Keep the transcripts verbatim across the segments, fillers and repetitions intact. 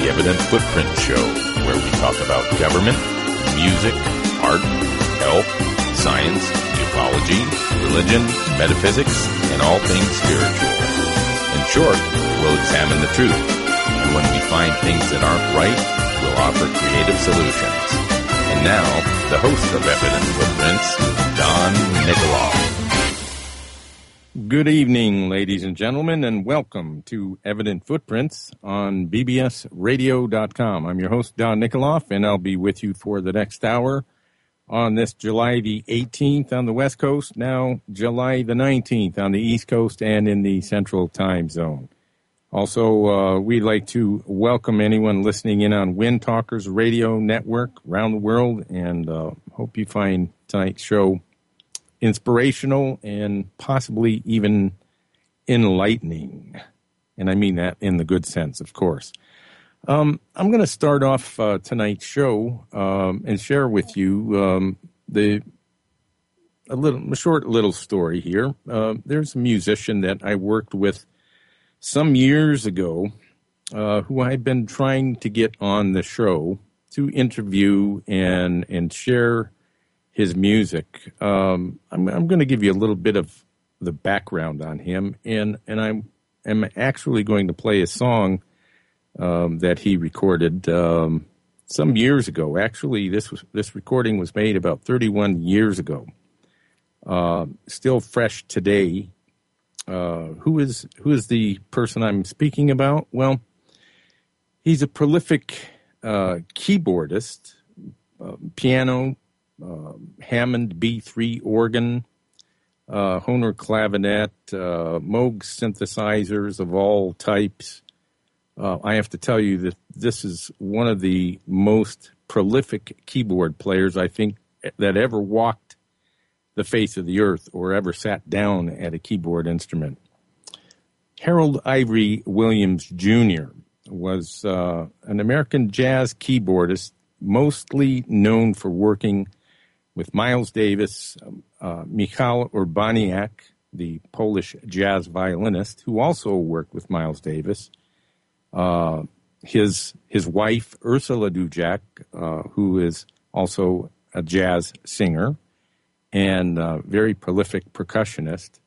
the Evident Footprint Show, where we talk about government, music, art, health, science, ufology, religion, metaphysics, and all things spiritual. In short, we'll examine the truth, and when we find things that aren't right, we'll offer creative solutions. And now, the host of Evident Footprints, Don Nikoloff. Good evening, ladies and gentlemen, and welcome to Evident Footprints on B B S radio dot com. I'm your host, Don Nikoloff, and I'll be with you for the next hour on this July the eighteenth on the West Coast, now July the nineteenth on the East Coast and in the Central Time Zone. Also, uh, we'd like to welcome anyone listening in on Wind Talkers Radio Network around the world, and uh, hope you find tonight's show inspirational and possibly even enlightening. And I mean that in the good sense, of course. Um, I'm going to start off uh, tonight's show um, and share with you um, the a little a short little story here. Uh, there's a musician that I worked with some years ago uh, who I've been trying to get on the show to interview and and share his music. Um, I'm, I'm going to give you a little bit of the background on him, and and I'm am actually going to play a song um, that he recorded um, some years ago. Actually, this was this recording was made about thirty-one years ago. Uh, still fresh today. Uh, who is who is the person I'm speaking about? Well, he's a prolific uh, keyboardist, uh, piano. Uh, Hammond B three organ, uh, Hohner clavinet, uh, Moog synthesizers of all types. Uh, I have to tell you that this is one of the most prolific keyboard players I think that ever walked the face of the earth or ever sat down at a keyboard instrument. Harold Ivory Williams Junior was uh, an American jazz keyboardist, mostly known for working with Miles Davis, uh, Michał Urbaniak, the Polish jazz violinist, who also worked with Miles Davis, uh, his his wife, Ursula Dujak, uh, who is also a jazz singer and uh, very prolific percussionist,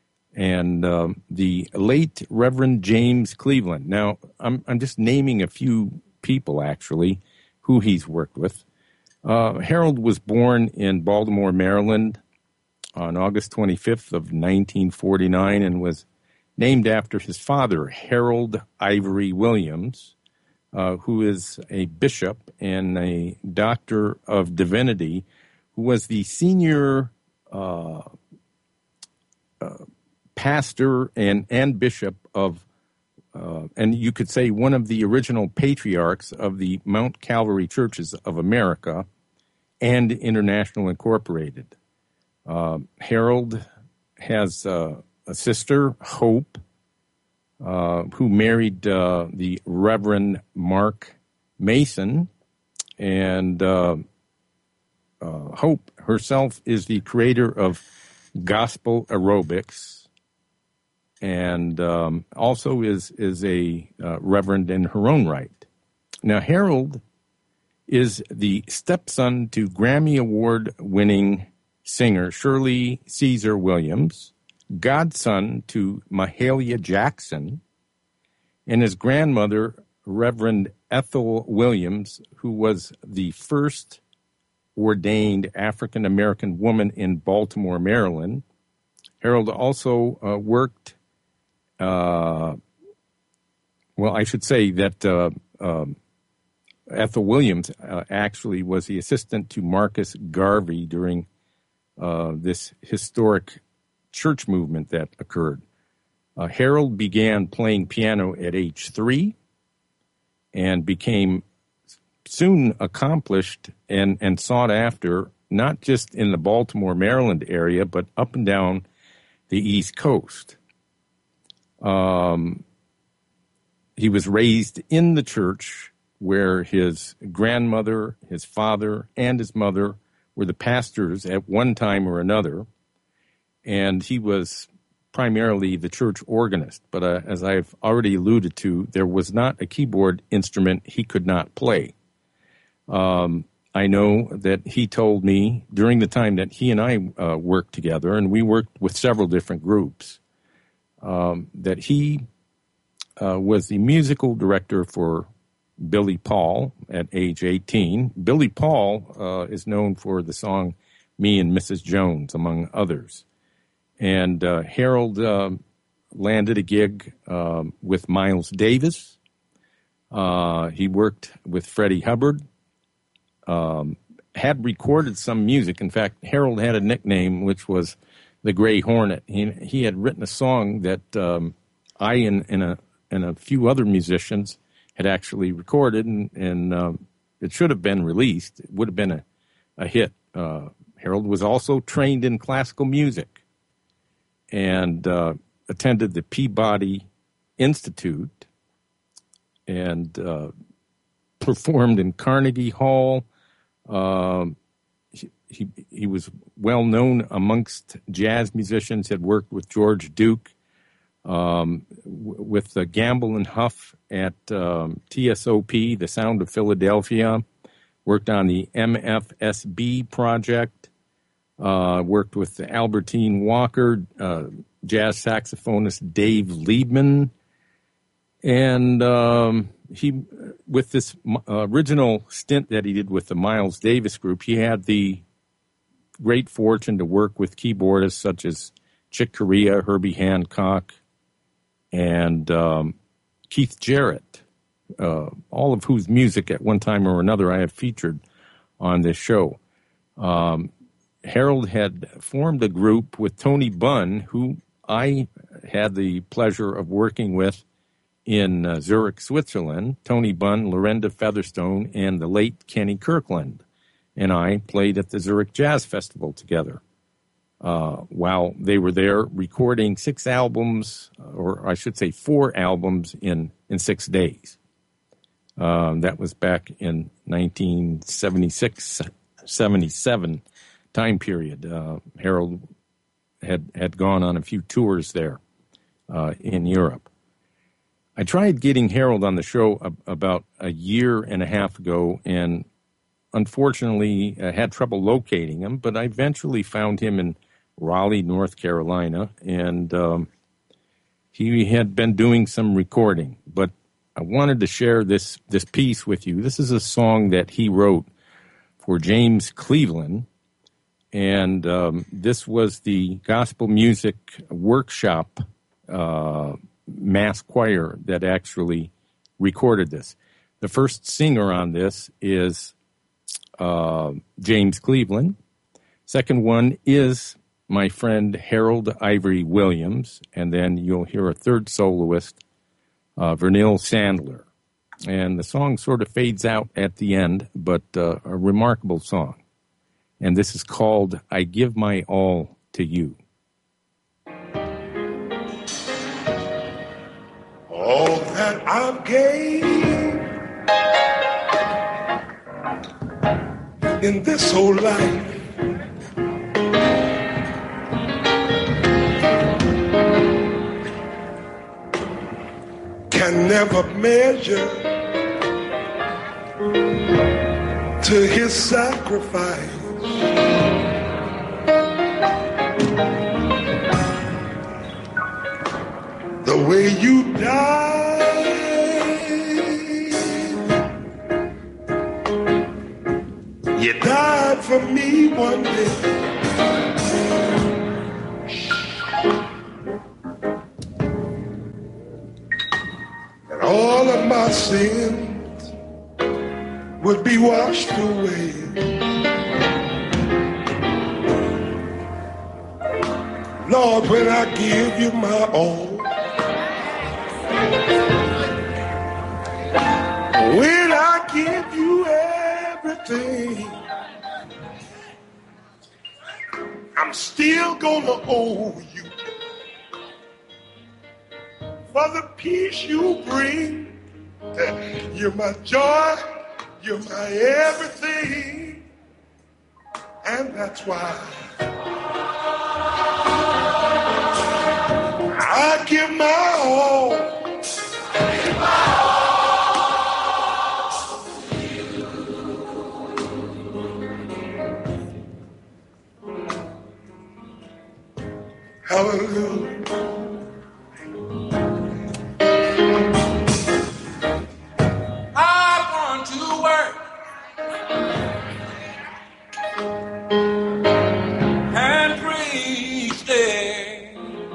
and um, the late Reverend James Cleveland. Now, I'm, I'm just naming a few people, actually, who he's worked with. Uh, Harold was born in Baltimore, Maryland on August twenty-fifth of nineteen forty-nine and was named after his father, Harold Ivory Williams, uh, who is a bishop and a doctor of divinity, who was the senior uh, uh, pastor and, and bishop of, uh, and you could say one of the original patriarchs of the Mount Calvary Churches of America and International Incorporated. Uh, Harold has uh, a sister, Hope, uh, who married uh, the Reverend Mark Mason, and uh, uh, Hope herself is the creator of gospel aerobics, and um, also is is a uh, reverend in her own right. Now, Harold is the stepson to Grammy Award-winning singer Shirley Caesar Williams, godson to Mahalia Jackson, and his grandmother, Reverend Ethel Williams, who was the first ordained African-American woman in Baltimore, Maryland. Harold also uh, worked, uh, well, I should say that uh, um, Ethel Williams uh, actually was the assistant to Marcus Garvey during uh, this historic church movement that occurred. Uh, Harold began playing piano at age three and became soon accomplished and, and sought after, not just in the Baltimore, Maryland area, but up and down the East Coast. Um, he was raised in the church where his grandmother, his father, and his mother were the pastors at one time or another. And he was primarily the church organist, but uh, as I've already alluded to, there was not a keyboard instrument he could not play. Um, I know that he told me during the time that he and I uh, worked together, and we worked with several different groups, um, that he uh, was the musical director for Billy Paul at age eighteen. Billy Paul uh, is known for the song Me and Missus Jones, among others. And uh, Harold uh, landed a gig um, with Miles Davis. Uh, he worked with Freddie Hubbard, um, had recorded some music. In fact, Harold had a nickname, which was the Gray Hornet. He, he had written a song that um, I and, and, a, and a few other musicians had actually recorded, and, and um, it should have been released. It would have been a, a hit. Uh, Harold was also trained in classical music and uh, attended the Peabody Institute and uh, performed in Carnegie Hall. Um, he, he, he was well known amongst jazz musicians, had worked with George Duke, um, w- with uh, Gamble and Huff at um, T S O P, the Sound of Philadelphia, worked on the M F S B project. Uh, worked with Albertine Walker, uh, jazz saxophonist Dave Liebman, and um, he, with this uh, original stint that he did with the Miles Davis Group, he had the great fortune to work with keyboardists such as Chick Corea, Herbie Hancock, and um, Keith Jarrett, uh, all of whose music at one time or another I have featured on this show. Um, Harold had formed a group with Tony Bunn, who I had the pleasure of working with in uh, Zurich, Switzerland. Tony Bunn, Lorenda Featherstone, and the late Kenny Kirkland and I played at the Zurich Jazz Festival together. Uh, while they were there recording six albums, or I should say four albums in, in six days. Um, that was back in nineteen seventy-six, seventy-seven time period. Uh, Harold had had gone on a few tours there uh, in Europe. I tried getting Harold on the show ab- about a year and a half ago, and unfortunately uh, had trouble locating him, but I eventually found him in Raleigh, North Carolina, and um, he had been doing some recording. But I wanted to share this, this piece with you. This is a song that he wrote for James Cleveland, and um, this was the gospel music workshop uh, mass choir that actually recorded this. The first singer on this is uh, James Cleveland. Second one is my friend Harold Ivory Williams, and then you'll hear a third soloist, uh, Vernil Sandler. And the song sort of fades out at the end, but uh, a remarkable song. And this is called I Give My All to You. All that I've gained in this whole life can never measure to his sacrifice. The way you died, you died for me one day. And all of my sins would be washed away. Lord, when I give you my all, when I give you everything, I'm still gonna owe you for the peace you bring. You're my joy, you're my everything, and that's why I give my all. Give my all. Hallelujah. I've gone to work and preached it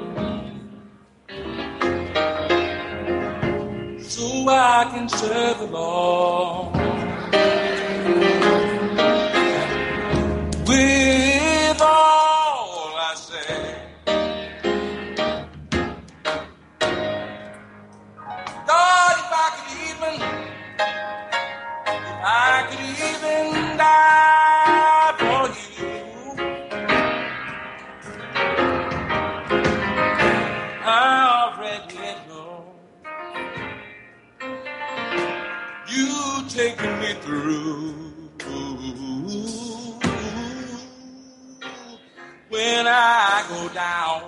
so I can serve the Lord with all I say. God, if I could even, if I could even die for you, I already know you taking me through. When I go down,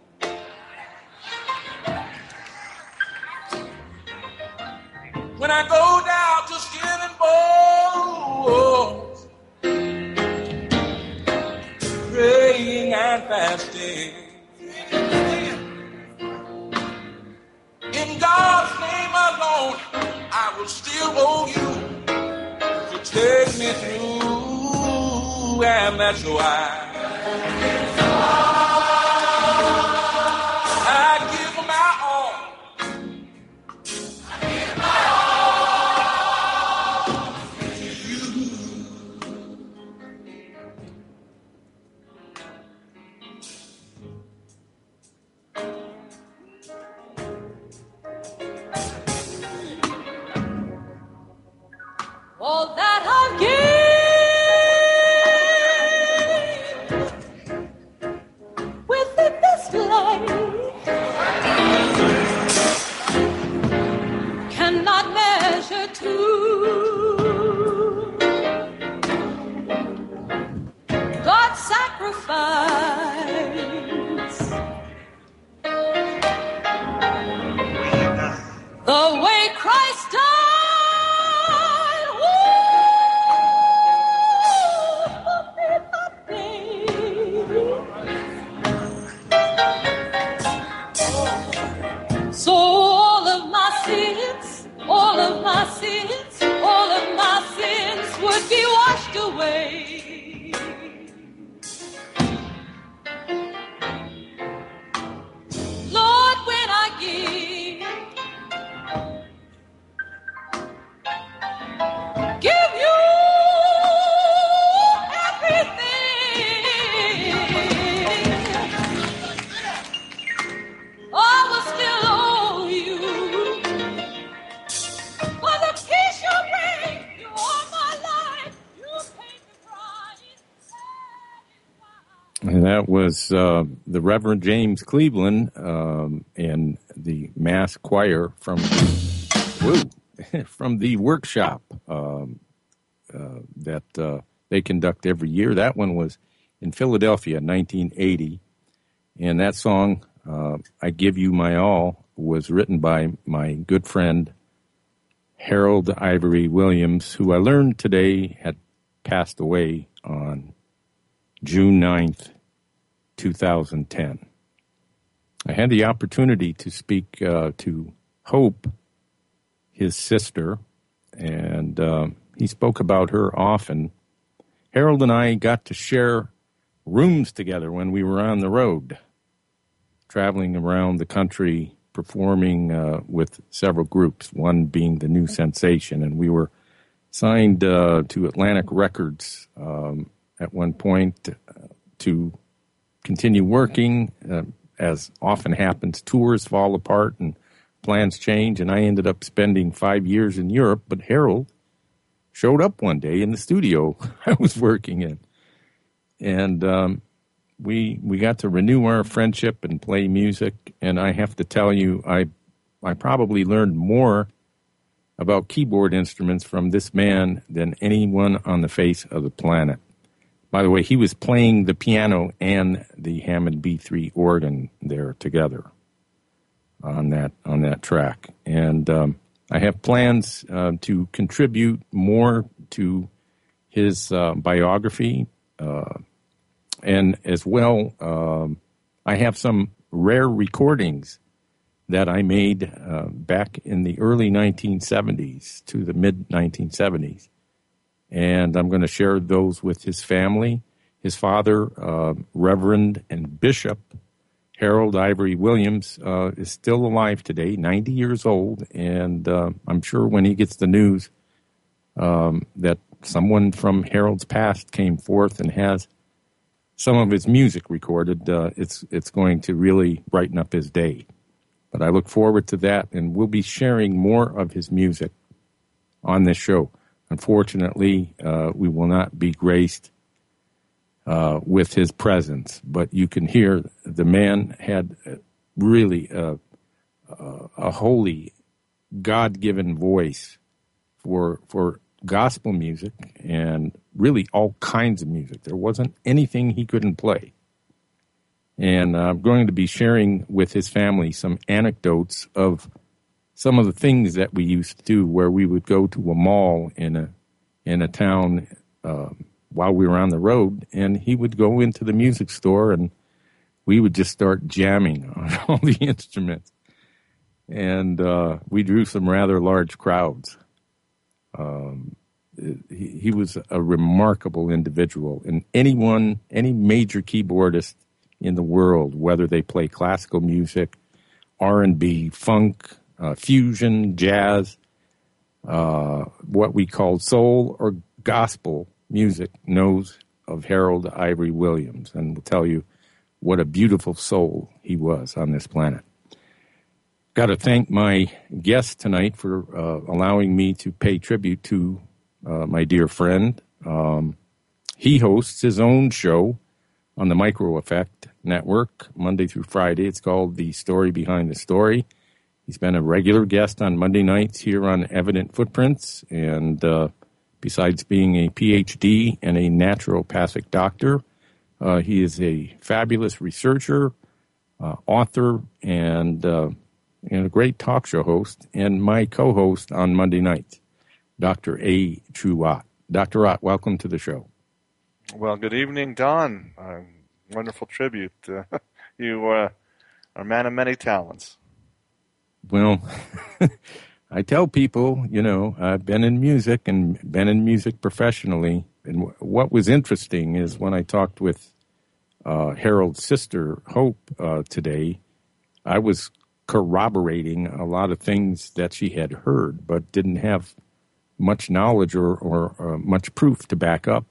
when I go down to skin and bones, praying and fasting, in God's name alone, I will still owe you to take me through, and that's why I give my all. All that I've gained within this life cannot measure to God's sacrifice. The way Christ died. So all of my sins, all of my sins, all of my sins would be washed away. Lord, when I give, give you everything, I will still owe you for the peace you bring. You are my life. You paid the price. And that was uh, the Reverend James Cleveland um, and the Mass Choir from woo, from the workshop um, uh, that uh, they conduct every year. That one was in Philadelphia, nineteen eighty, and that song, uh, "I Give You My All," was written by my good friend Harold Ivory Williams, who I learned today had passed away on June ninth, two thousand ten. I had the opportunity to speak uh, to Hope, his sister, and uh, he spoke about her often. Harold and I got to share rooms together when we were on the road, traveling around the country, performing uh, with several groups, one being the New Sensation, and we were signed uh, to Atlantic Records um, at one point uh, to continue working. Uh, as often happens, tours fall apart and plans change, and I ended up spending five years in Europe, but Harold showed up one day in the studio I was working in, and um, we we got to renew our friendship and play music, and I have to tell you, I I probably learned more about keyboard instruments from this man than anyone on the face of the planet. By the way, he was playing the piano and the Hammond B three organ there together. on that on that track. And um, I have plans uh, to contribute more to his uh, biography, uh, and as well, um, I have some rare recordings that I made uh, back in the early nineteen seventies to the mid nineteen seventies. And I'm going to share those with his family. His father, uh, Reverend and Bishop Harold Ivory Williams, uh, is still alive today, ninety years old. And uh, I'm sure when he gets the news um, that someone from Harold's past came forth and has some of his music recorded, uh, it's it's going to really brighten up his day. But I look forward to that, and we'll be sharing more of his music on this show. Unfortunately, uh, we will not be graced uh, with his presence, but you can hear the man had really a, a, a holy, God-given voice for for gospel music and really all kinds of music. There wasn't anything he couldn't play. And I'm going to be sharing with his family some anecdotes of some of the things that we used to do, where we would go to a mall in a in a town uh, while we were on the road, and he would go into the music store, and we would just start jamming on all the instruments. And uh, we drew some rather large crowds. Um, he, he was a remarkable individual, and anyone, any major keyboardist in the world, whether they play classical music, R and B, funk, uh, fusion, jazz, uh, what we call soul or gospel music, knows of Harold Ivory Williams, and will tell you what a beautiful soul he was on this planet. Got to thank my guest tonight for uh, allowing me to pay tribute to uh, my dear friend. Um, he hosts his own show on the Micro Effect Network, Monday through Friday. It's called The Story Behind the Story. He's been a regular guest on Monday nights here on Evident Footprints, and uh, besides being a P H D and a naturopathic doctor, uh, he is a fabulous researcher, uh, author, and uh, and a great talk show host, and my co-host on Monday nights, Doctor A. True Ott. Doctor Ott, welcome to the show. Well, good evening, Don. Uh, wonderful tribute. Uh, you uh, are a man of many talents. Well, I tell people, you know, I've been in music and been in music professionally. And w- what was interesting is when I talked with uh, Harold's sister, Hope, uh, today, I was corroborating a lot of things that she had heard, but didn't have much knowledge or, or uh, much proof to back up.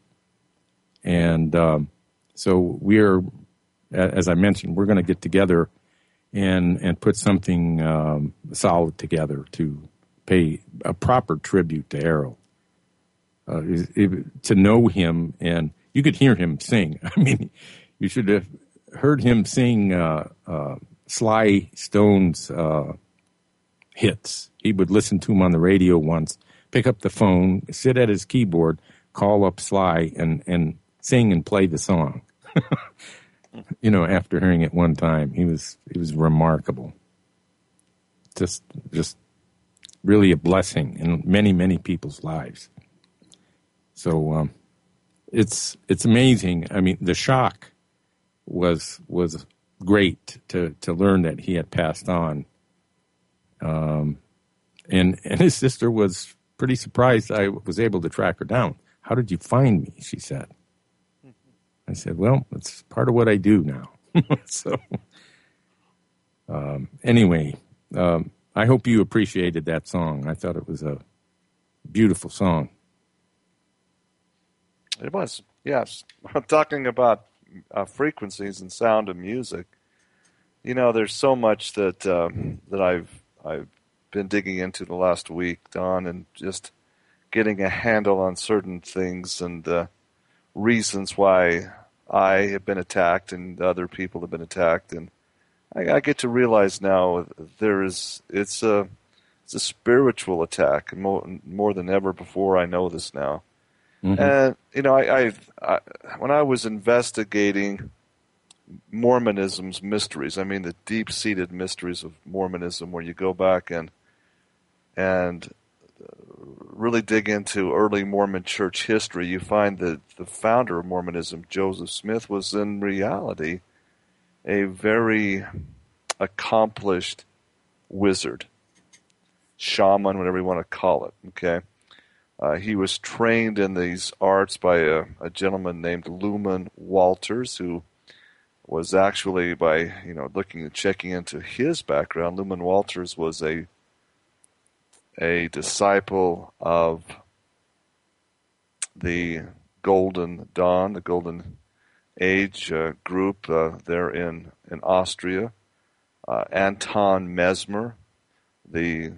And um, so we're, as I mentioned, we're going to get together and and put something um, solid together to pay a proper tribute to Harold. Uh, it, it, to know him, and you could hear him sing. I mean, you should have heard him sing uh, uh, Sly Stone's uh, hits. He would listen to him on the radio once, pick up the phone, sit at his keyboard, call up Sly, and, and sing and play the song. You know, after hearing it one time, he was he was remarkable. Just just really a blessing in many, many people's lives. So um, it's it's amazing. I mean, the shock was was great to, to learn that he had passed on. Um, and and his sister was pretty surprised I was able to track her down. How did you find me? She said. I said, well, it's part of what I do now. so um, anyway, um, I hope you appreciated that song. I thought it was a beautiful song. It was, yes. Talking about uh, frequencies and sound of music, you know, there's so much that um, that I've I've been digging into the last week, Don, and just getting a handle on certain things and uh, reasons why I have been attacked and other people have been attacked, and I, I get to realize now there is it's a it's a spiritual attack more more than ever before. I know this now, mm-hmm. and you know I, I've I, when I was investigating Mormonism's mysteries. I mean, the deep-seated mysteries of Mormonism, where you go back and and really dig into early Mormon church history, you find that the founder of Mormonism, Joseph Smith, was in reality a very accomplished wizard, shaman, whatever you want to call it. Okay, uh, he was trained in these arts by a, a gentleman named Luman Walters, who was actually, by you know looking and checking into his background, Luman Walters was a a disciple of the Golden Dawn, the Golden Age uh, group uh, there in in Austria. Uh, Anton Mesmer, the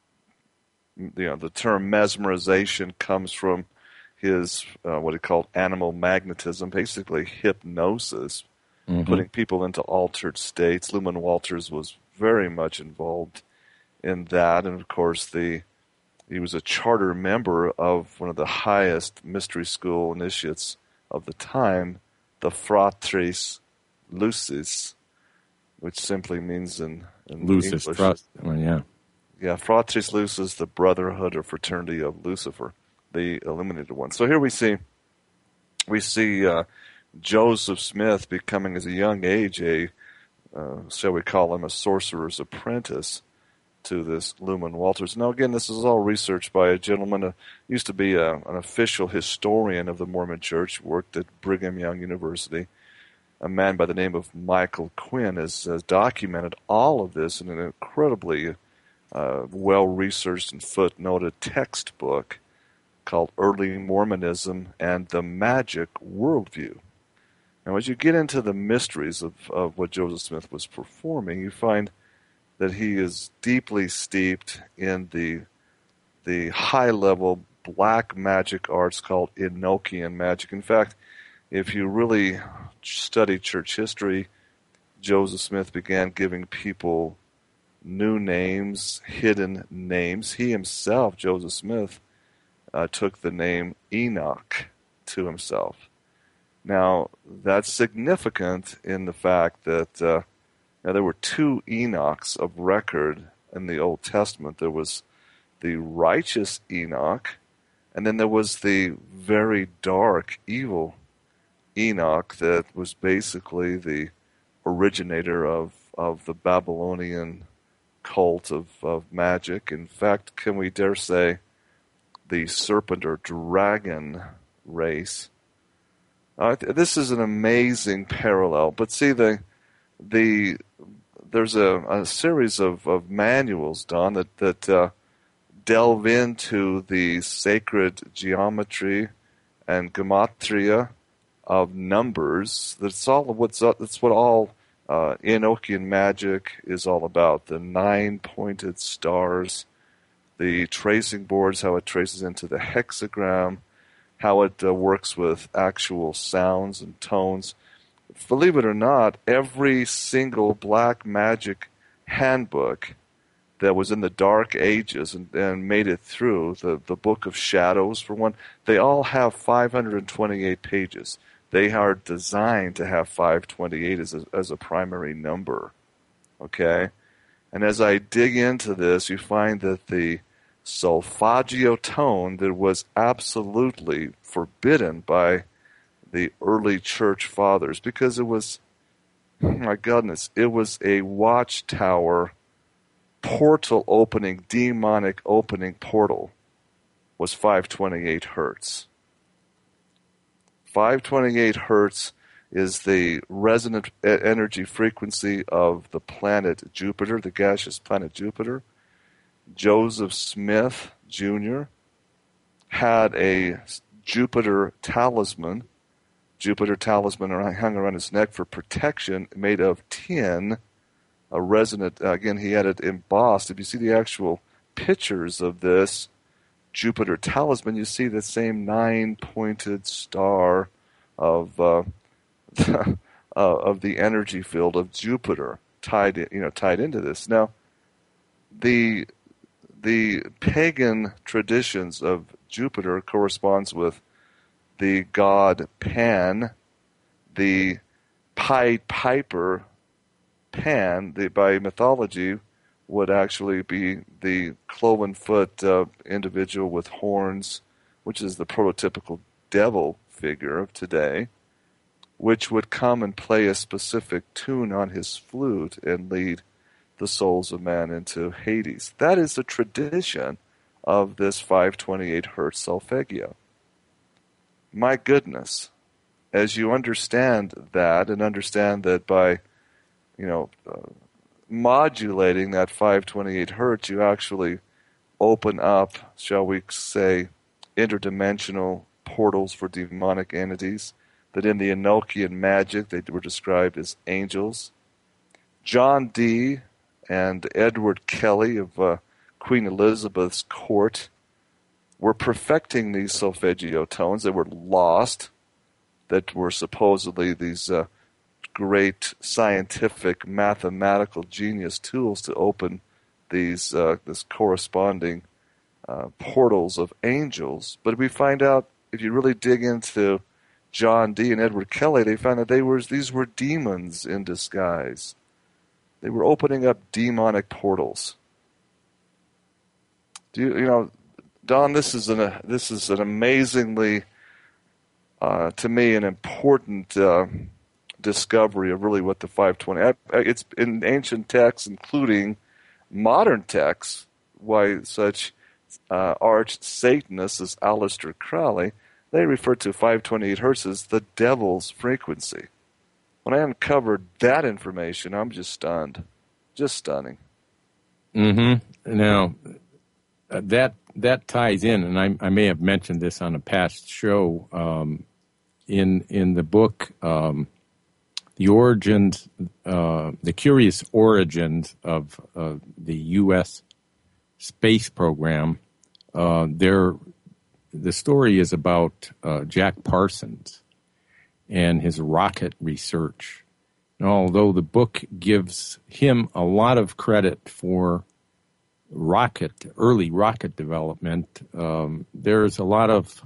you know the term mesmerization comes from his uh, what he called animal magnetism, basically hypnosis, mm-hmm. putting people into altered states. Luman Walters was very much involved in that, and of course the he was a charter member of one of the highest mystery school initiates of the time, the Fratres Lucis, which simply means in, in Lucis English, Trust. Well, yeah, yeah, Fratres Lucis, the brotherhood or fraternity of Lucifer, the illuminated one. So here we see we see uh, Joseph Smith becoming, as a young age, a uh, shall we call him a sorcerer's apprentice to this Luman Walters. Now, again, this is all researched by a gentleman who used to be a, an official historian of the Mormon Church, worked at Brigham Young University. A man by the name of Michael Quinn has, has documented all of this in an incredibly uh, well-researched and footnoted textbook called Early Mormonism and the Magic Worldview. Now, as you get into the mysteries of, of what Joseph Smith was performing, you find that he is deeply steeped in the the high-level black magic arts called Enochian magic. In fact, if you really study church history, Joseph Smith began giving people new names, hidden names. He himself, Joseph Smith, uh, took the name Enoch to himself. Now, that's significant in the fact that uh, now, there were two Enochs of record in the Old Testament. There was the righteous Enoch, and then there was the very dark, evil Enoch that was basically the originator of, of the Babylonian cult of, of magic. In fact, can we dare say the serpent or dragon race? Uh, this is an amazing parallel. But see, the the there's a, a series of, of manuals, Don, that, that uh, delve into the sacred geometry and gematria of numbers. That's all what's that's what all uh, Enochian magic is all about. The nine-pointed stars, the tracing boards, how it traces into the hexagram, how it uh, works with actual sounds and tones. Believe it or not, every single black magic handbook that was in the Dark Ages and, and made it through, the, the Book of Shadows, for one, they all have five hundred twenty-eight pages. They are designed to have five hundred twenty-eight as a, as a primary number. Okay? And as I dig into this, you find that the solfeggio tone that was absolutely forbidden by the early church fathers, because it was, my goodness, it was a watchtower portal opening, demonic opening portal, was five hundred twenty-eight hertz. five hundred twenty-eight hertz is the resonant energy frequency of the planet Jupiter, the gaseous planet Jupiter. Joseph Smith Junior had a Jupiter talisman, Jupiter talisman hung around his neck for protection, made of tin, a resonant, uh, again, he had it embossed. If you see the actual pictures of this Jupiter talisman, you see the same nine-pointed star of uh, uh, of the energy field of Jupiter tied, in, you know, tied into this. Now, the the pagan traditions of Jupiter corresponds with the god Pan, the Pied Piper Pan, the, by mythology, would actually be the cloven-foot uh, individual with horns, which is the prototypical devil figure of today, which would come and play a specific tune on his flute and lead the souls of man into Hades. That is the tradition of this five twenty-eight hertz solfeggio. My goodness, as you understand that and understand that by, you know, uh, modulating that five twenty-eight hertz, you actually open up, shall we say, interdimensional portals for demonic entities, that in the Enochian magic they were described as angels. John Dee and Edward Kelly of uh, Queen Elizabeth's court were perfecting these solfeggio tones that were lost, that were supposedly these uh, great scientific mathematical genius tools to open these uh, this corresponding uh, portals of angels. But we find out, if you really dig into John Dee and Edward Kelly, they found that they were these were demons in disguise. They were opening up demonic portals. Do you, you know, Don? This is an uh, this is an amazingly, uh, to me, an important uh, discovery of really what the five twenty. It's in ancient texts, including modern texts, why such uh, arch Satanists as Aleister Crowley, they refer to five twenty-eight hertz as the devil's frequency. When I uncovered that information, I'm just stunned. Just stunning. Mm-hmm. Now, uh, that that ties in, and I, I may have mentioned this on a past show, um, in in the book, um, The Origins, uh, The Curious Origins of uh, the U S space program. Uh, there, the story is about uh, Jack Parsons and his rocket research. And although the book gives him a lot of credit for rocket, early rocket development, um, there's a lot of,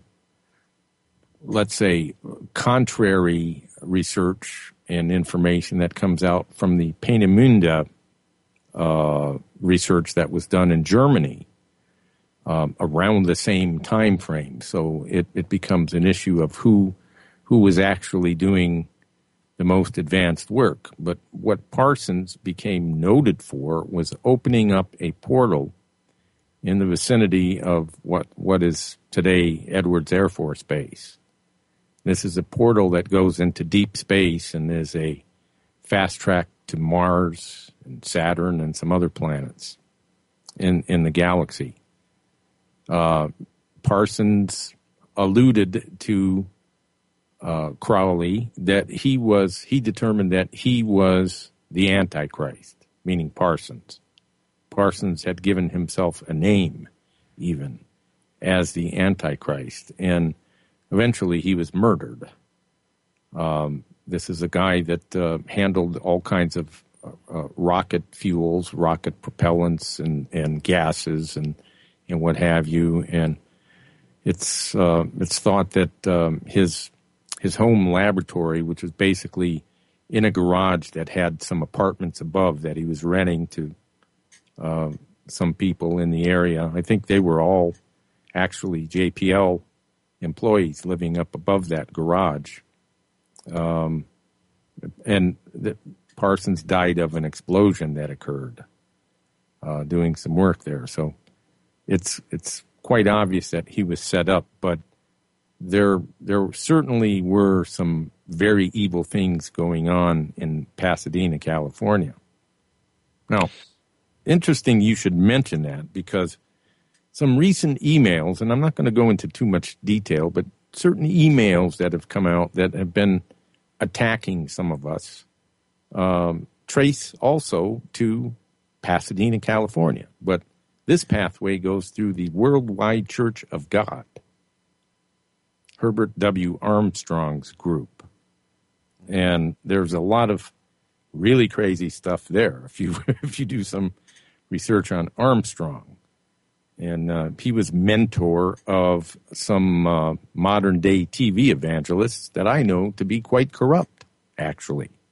let's say, contrary research and information that comes out from the Peenemünde uh, research that was done in Germany um, around the same time frame. So it, it becomes an issue of who who was actually doing the most advanced work. But what Parsons became noted for was opening up a portal in the vicinity of what, what is today Edwards Air Force Base. This is a portal that goes into deep space and is a fast track to Mars and Saturn and some other planets in, in the galaxy. Uh, Parsons alluded to Uh, Crowley that he was, he determined that he was the Antichrist, meaning Parsons. Parsons had given himself a name, even, as the Antichrist, and eventually he was murdered. Um, this is a guy that uh, handled all kinds of uh, uh, rocket fuels, rocket propellants, and, and gases, and and what have you. And it's uh, it's thought that um, his His home laboratory, which was basically in a garage that had some apartments above that he was renting to uh, some people in the area. I think they were all actually J P L employees living up above that garage. Um, and the, Parsons died of an explosion that occurred uh, doing some work there. So it's it's quite obvious that he was set up, but There, there certainly were some very evil things going on in Pasadena, California. Now, interesting you should mention that, because some recent emails, and I'm not going to go into too much detail, but certain emails that have come out that have been attacking some of us um, trace also to Pasadena, California. But this pathway goes through the Worldwide Church of God, Herbert W. Armstrong's group. And there's a lot of really crazy stuff there if you if you do some research on Armstrong. And uh, he was mentor of some uh, modern-day T V evangelists that I know to be quite corrupt, actually.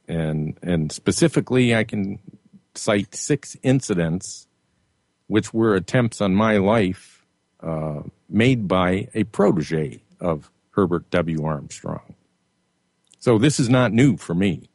And and specifically, I can cite six incidents which were attempts on my life uh, made by a protege of Herbert W. Armstrong. So this is not new for me,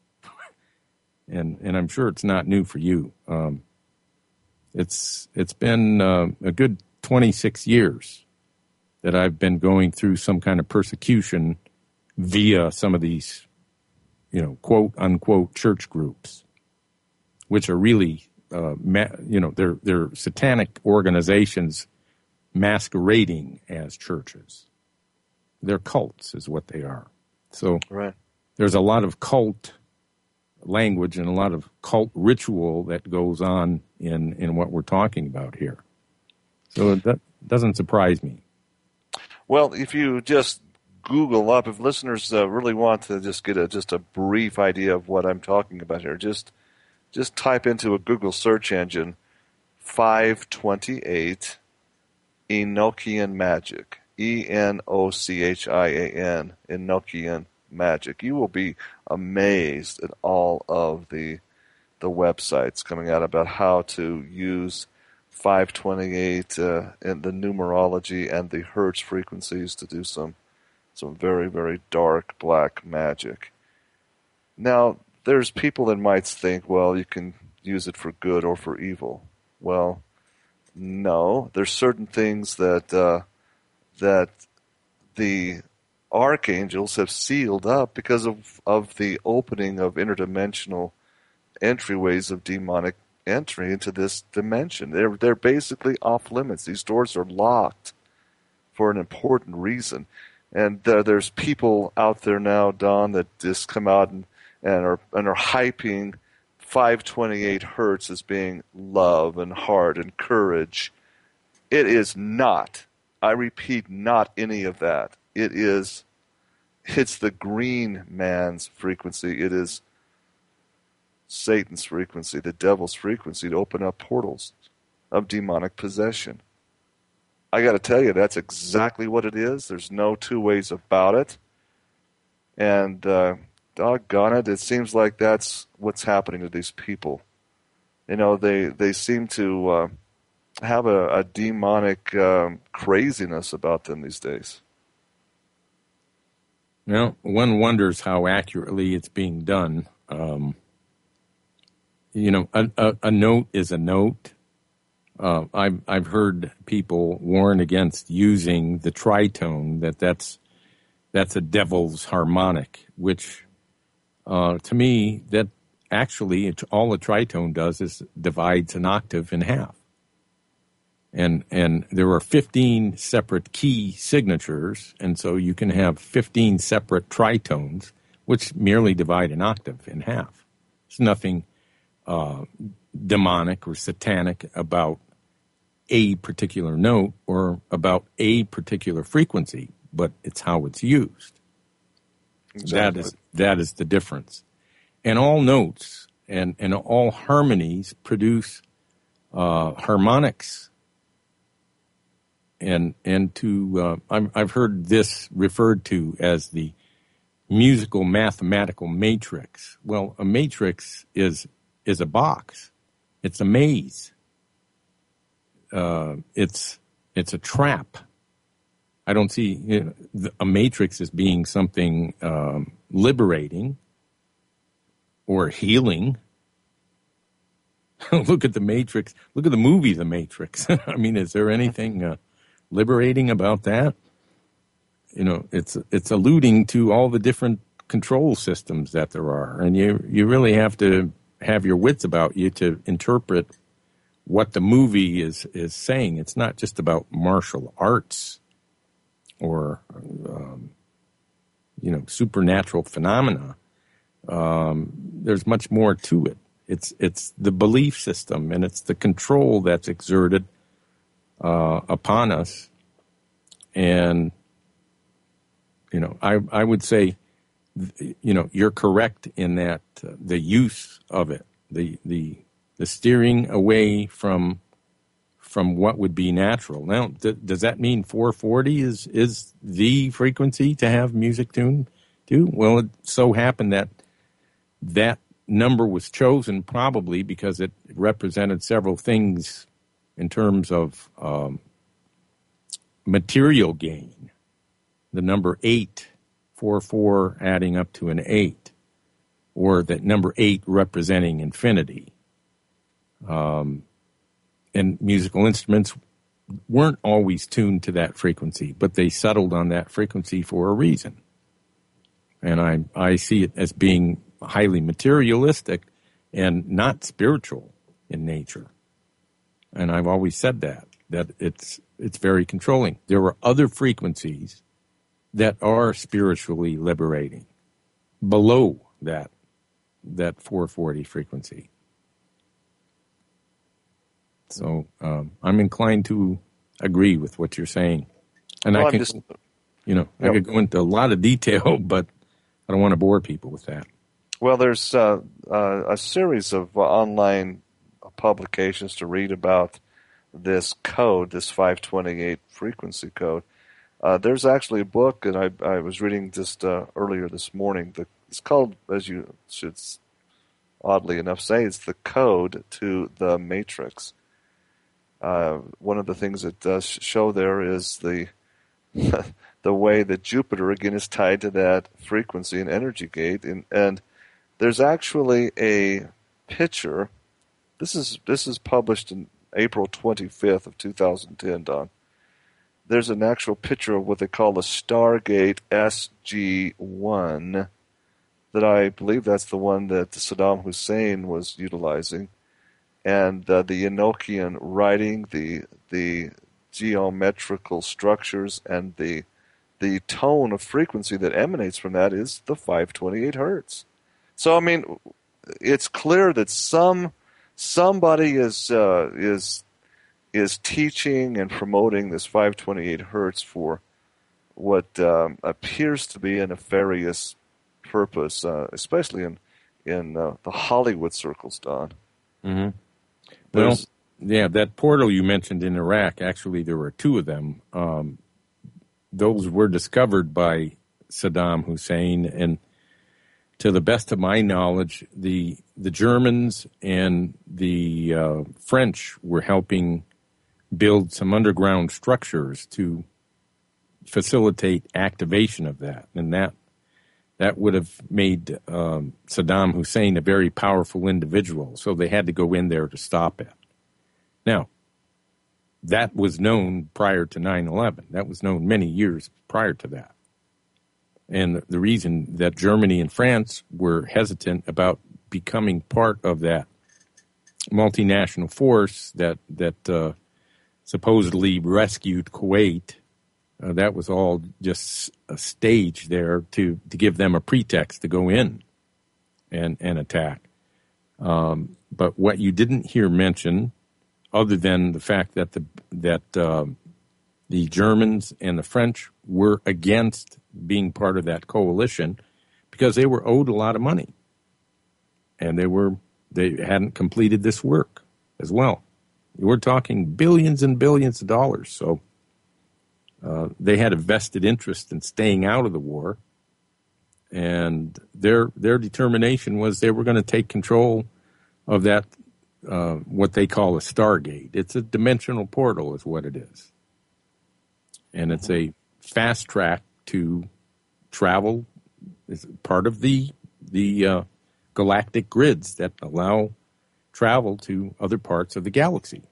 and and I'm sure it's not new for you. Um, it's it's been uh, a good twenty-six years that I've been going through some kind of persecution via some of these, you know, quote unquote church groups, which are really, uh, ma- you know, they're they're satanic organizations masquerading as churches. They're cults, is what they are. So right. There's a lot of cult language and a lot of cult ritual that goes on in, in what we're talking about here. So that doesn't surprise me. Well, if you just Google up, if listeners uh, really want to just get a just a brief idea of what I'm talking about here, just just type into a Google search engine five twenty-eight Enochian Magic, E N O C H I A N, Enochian Magic. You will be amazed at all of the the websites coming out about how to use five twenty-eight uh, and the numerology and the Hertz frequencies to do some some very, very dark black magic. Now, there's people that might think, well, you can use it for good or for evil. Well, no. There's certain things that uh, that the archangels have sealed up because of, of the opening of interdimensional entryways of demonic entry into this dimension. They're they're basically off limits. These doors are locked for an important reason. And uh, there's people out there now, Don, that just come out and, and are and are hyping five twenty-eight hertz as being love and heart and courage. It is not. I repeat, not any of that. It is. It's the green man's frequency. It is Satan's frequency, the devil's frequency, to open up portals of demonic possession. I got to tell you, that's exactly what it is. There's no two ways about it. And uh, doggone it, it seems like that's what's happening to these people. You know, they, they seem to uh, have a, a demonic um, craziness about them these days. Well, one wonders how accurately it's being done. Um, you know, a, a, a note is a note. Uh, I've I've heard people warn against using the tritone, that that's that's a devil's harmonic, which uh, to me, that actually it's, all a tritone does is divides an octave in half. And and there are fifteen separate key signatures, and so you can have fifteen separate tritones, which merely divide an octave in half. There's nothing uh, demonic or satanic about a particular note or about a particular frequency, but it's how it's used. Exactly. That is that is the difference. And all notes and, and all harmonies produce uh, harmonics. And and to uh, I've, I've heard this referred to as the musical mathematical matrix. Well, a matrix is is a box. It's a maze. Uh, it's it's a trap. I don't see you know, a matrix as being something um, liberating or healing. Look at the Matrix. Look at the movie The Matrix. I mean, is there anything uh, liberating about that? You know, it's it's alluding to all the different control systems that there are, and you you really have to have your wits about you to interpret what the movie is is saying. It's not just about martial arts or um, you know supernatural phenomena. Um, there's much more to it. It's it's the belief system, and it's the control that's exerted uh, upon us. And you know, I I would say, you know, you're correct in that uh, the use of it, the the the steering away from from what would be natural. Now, th- does that mean four forty is is the frequency to have music tuned to? Well, it so happened that that number was chosen probably because it represented several things in terms of um, material gain. The number eight, four, four adding up to an eight, or that number eight representing infinity. Um, and musical instruments weren't always tuned to that frequency, but they settled on that frequency for a reason. And I, I see it as being highly materialistic and not spiritual in nature. And I've always said that, that it's it's very controlling. There are other frequencies that are spiritually liberating below that that four forty frequency. So um, I'm inclined to agree with what you're saying. And well, I can, just, you know, yep. I could go into a lot of detail, but I don't want to bore people with that. Well, there's uh, uh, a series of uh, online publications to read about this code, this five twenty-eight frequency code. Uh, there's actually a book, and I, I was reading just uh, earlier this morning. The, it's called, as you should oddly enough say, it's the Code to the Matrix. Uh, one of the things it does show there is the the way that Jupiter again is tied to that frequency and energy gate, and and there's actually a picture. This is this is published in April twenty-fifth of two thousand ten, Don. There's an actual picture of what they call the Stargate S G one, that I believe that's the one that Saddam Hussein was utilizing, and uh, the Enochian writing, the the geometrical structures, and the the tone of frequency that emanates from that is the five twenty-eight hertz. So I mean, it's clear that some somebody is uh, is is teaching and promoting this five twenty-eight hertz for what um, appears to be a nefarious purpose, uh, especially in in uh, the Hollywood circles, Don. Mm-hmm. Well, yeah, that portal you mentioned in Iraq, actually there were two of them. Um, those were discovered by Saddam Hussein, and to the best of my knowledge, the the Germans and the uh, French were helping build some underground structures to facilitate activation of that, and that that would have made um, Saddam Hussein a very powerful individual. So they had to go in there to stop it. Now, that was known prior to nine eleven. That was known many years prior to that. And the reason that Germany and France were hesitant about becoming part of that multinational force that that uh, supposedly rescued Kuwait, uh, that was all just a stage there to, to give them a pretext to go in and, and attack. Um, but what you didn't hear mentioned, other than the fact that the that um, the Germans and the French were against being part of that coalition because they were owed a lot of money, and they were they hadn't completed this work as well. We're talking billions and billions of dollars, so uh, they had a vested interest in staying out of the war, and their their determination was they were going to take control of that. Uh, what they call a Stargate. It's a dimensional portal is what it is. And it's a fast track to travel. It's part of the the uh, galactic grids that allow travel to other parts of the galaxy.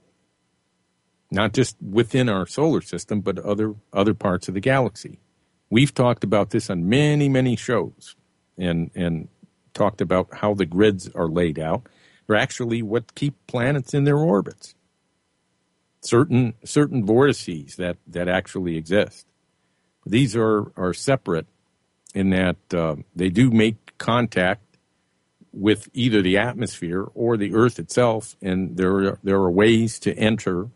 Not just within our solar system, but other other parts of the galaxy. We've talked about this on many, many shows and and talked about how the grids are laid out. Are actually what keep planets in their orbits. Certain certain vortices that, that actually exist. These are, are separate in that uh, they do make contact with either the atmosphere or the Earth itself, and there are, there are ways to enter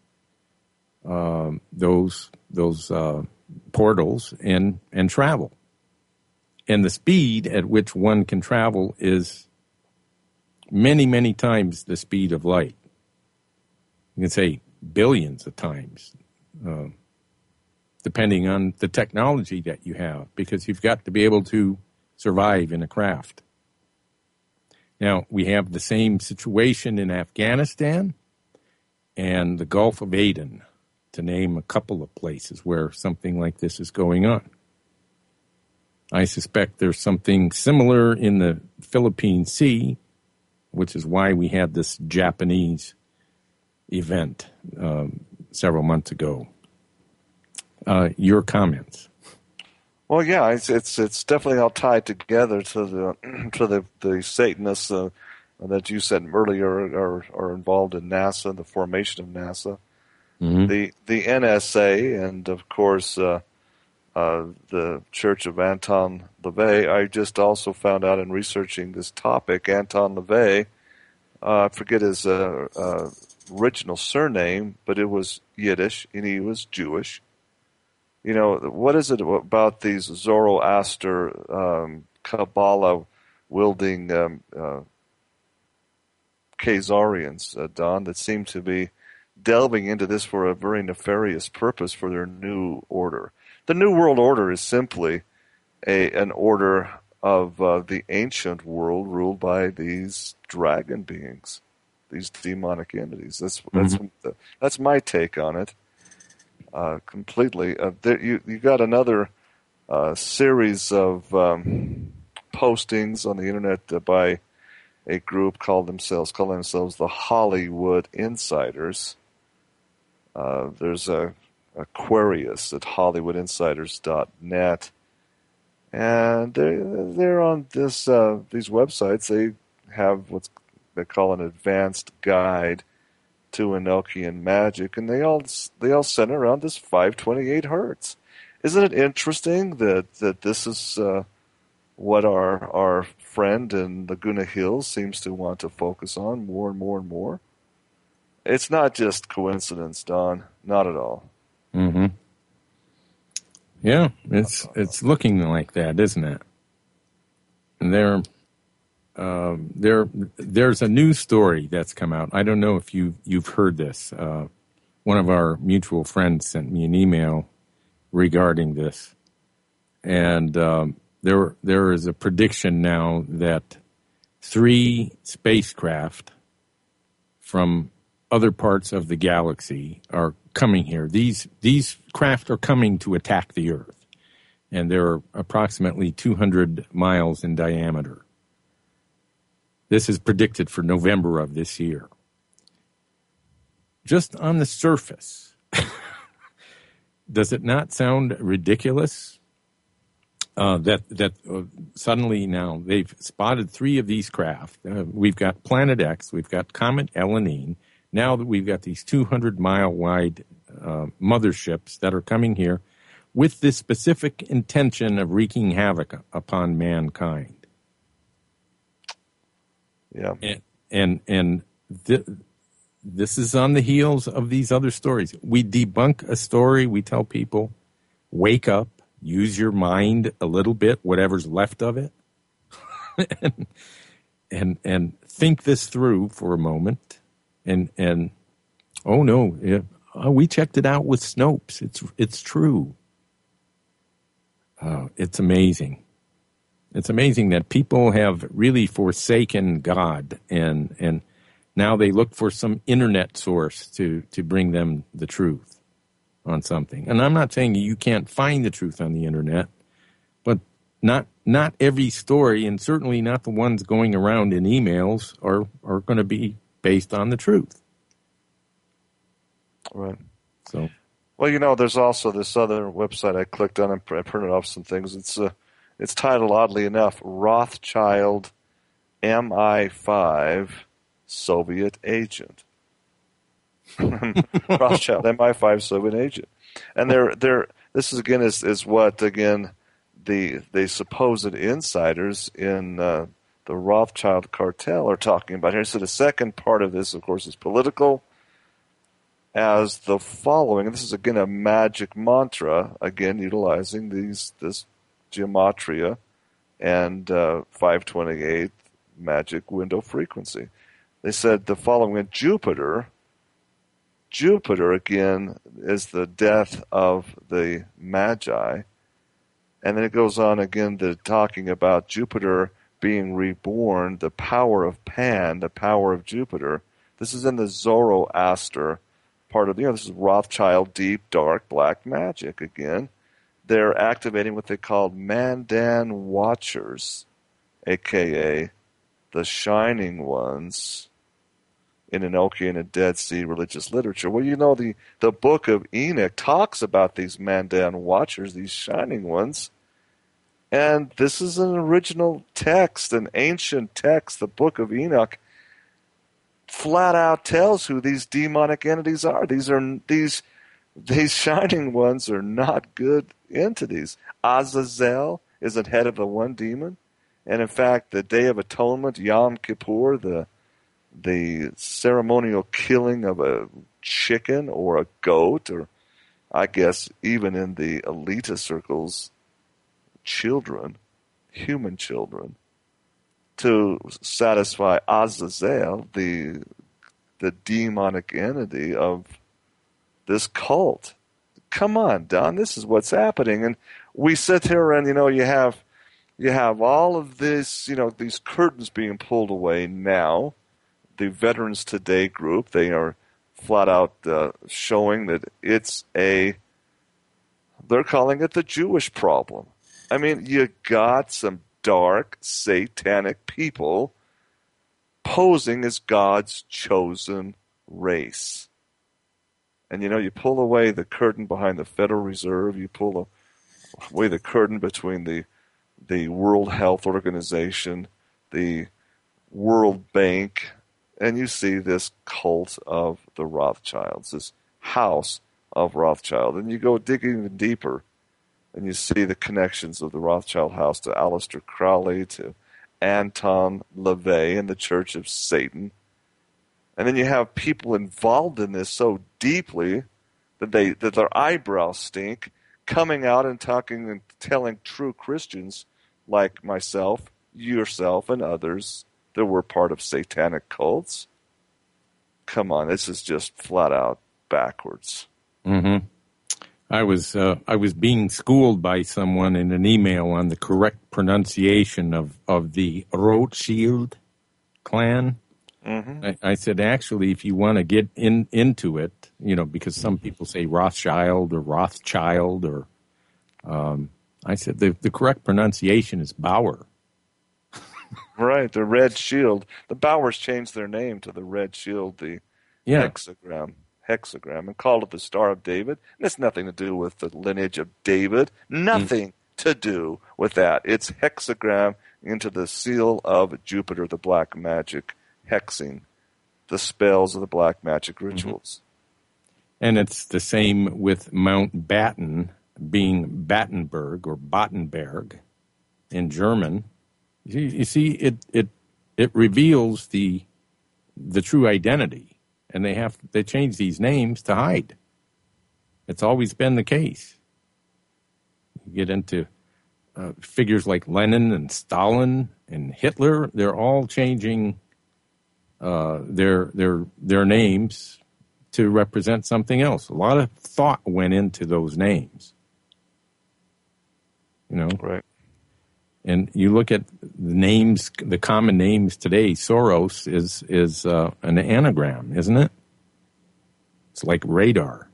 um, those those uh, portals and and travel. And the speed at which one can travel is many, many times the speed of light. You can say billions of times, uh, depending on the technology that you have, because you've got to be able to survive in a craft. Now, we have the same situation in Afghanistan and the Gulf of Aden, to name a couple of places where something like this is going on. I suspect there's something similar in the Philippine Sea, which is why we had this Japanese event um, several months ago. Uh, your comments? Well, yeah, it's it's it's definitely all tied together to the to the the Satanists uh, that you said earlier are are involved in NASA, the formation of NASA, mm-hmm. the the N S A, and of course uh, uh, the Church of Anton LaVey. I just also found out in researching this topic, Anton LaVey, uh, I forget his uh, uh, original surname, but it was Yiddish, and he was Jewish. You know, what is it about these Zoroaster, um, Kabbalah-wielding um, uh, Khazarians, uh, Don, that seem to be delving into this for a very nefarious purpose for their new order? The New World Order is simply a an order of uh, the ancient world ruled by these dragon beings, these demonic entities. That's that's mm-hmm. that's my take on it. Uh, completely. Uh, there, you you got another uh, series of um, postings on the internet uh, by a group called themselves call themselves the Hollywood Insiders. Uh, there's a Aquarius at hollywood insiders dot net, and they they're on this uh, these websites. They have what's they call an advanced guide to Enochian magic, and they all they all center around this five twenty-eight hertz. Isn't it interesting that that this is uh, what our our friend in Laguna Hills seems to want to focus on more and more and more? It's not just coincidence, Don. Not at all. Mm-hmm. Yeah, it's it's looking like that, isn't it? And there. Uh, there, there's a news story that's come out. I don't know if you you've heard this. Uh, one of our mutual friends sent me an email regarding this, and um, there there is a prediction now that three spacecraft from other parts of the galaxy are coming here. These these craft are coming to attack the Earth, and they're approximately two hundred miles in diameter. This is predicted for November of this year. Just on the surface, does it not sound ridiculous uh, that that uh, suddenly now they've spotted three of these craft? Uh, we've got Planet X, we've got Comet Elenine. Now that we've got these two hundred mile wide uh, motherships that are coming here with this specific intention of wreaking havoc upon mankind. Yeah, and and, and th- this is on the heels of these other stories. We debunk a story. We tell people, wake up, use your mind a little bit, whatever's left of it, and, and and think this through for a moment. And and oh no, yeah, oh, we checked it out with Snopes. It's it's true. Uh, it's amazing. It's amazing that people have really forsaken God, and and now they look for some internet source to, to bring them the truth on something. And I'm not saying you can't find the truth on the internet, but not not every story, and certainly not the ones going around in emails, are, are going to be based on the truth. Right. So, well, you know, there's also this other website I clicked on and printed off some things. It's uh, It's titled, oddly enough, Rothschild M I five Soviet Agent. Rothschild M I five Soviet Agent. And they're, they're, this is, again, is, is what, again, the the supposed insiders in uh, the Rothschild cartel are talking about here. So the second part of this, of course, is political, as the following. And this is, again, a magic mantra, again, utilizing these this gematria and uh, five twenty-eight magic window frequency. They said the following: Jupiter, Jupiter again is the death of the Magi, and then it goes on again to talking about Jupiter being reborn, the power of Pan, the power of Jupiter. This is in the Zoroaster part of, you know, this is Rothschild, deep, dark, black magic again. They're activating what they call Mandan Watchers, a k a the Shining Ones, in Enochian and Dead Sea religious literature. Well, you know, the, the book of Enoch talks about these Mandan Watchers, these Shining Ones. And this is an original text, an ancient text. The book of Enoch flat out tells who these demonic entities are. These are these these Shining Ones are not good entities. Azazel is the head of the one demon. And in fact, the Day of Atonement, Yom Kippur, the the ceremonial killing of a chicken or a goat, or I guess even in the elitist circles, children, human children, to satisfy Azazel, the the demonic entity of this cult. Come on, Don, this is what's happening. And we sit here and, you know, you have you have all of this, you know, these curtains being pulled away now. The Veterans Today group, they are flat out uh, showing that it's a, they're calling it the Jewish problem. I mean, you got some dark, satanic people posing as God's chosen race. And, you know, you pull away the curtain behind the Federal Reserve, you pull away the curtain between the the World Health Organization, the World Bank, and you see this cult of the Rothschilds, this house of Rothschild. And you go digging even deeper, and you see the connections of the Rothschild house to Aleister Crowley, to Anton LaVey and the Church of Satan. And then you have people involved in this so deeply that they that their eyebrows stink, coming out and talking and telling true Christians like myself, yourself, and others that we're part of satanic cults. Come on, this is just flat out backwards. Mm-hmm. I was uh, I was being schooled by someone in an email on the correct pronunciation of, of the Rothschild clan. Mm-hmm. I, I said, actually, if you want to get in into it, you know, because some people say Rothschild or Rothschild, or um, I said the the correct pronunciation is Bauer. Right, the Red Shield. The Bauers changed their name to the Red Shield, the yeah. hexagram, hexagram, and called it the Star of David. And it's nothing to do with the lineage of David. Nothing mm. to do with that. It's hexagram into the seal of Jupiter, the black magic, hexing the spells of the black magic rituals. Mm-hmm. And it's the same with Mount Batten being Battenberg or Battenberg in German. You, you see, it, it it reveals the the true identity, and they have they change these names to hide. It's always been the case. You get into uh, figures like Lenin and Stalin and Hitler; they're all changing uh, their their their names to represent something else. A lot of thought went into those names. You know, right. And you look at the names, the common names today. Soros is is uh, an anagram, isn't it? It's like radar.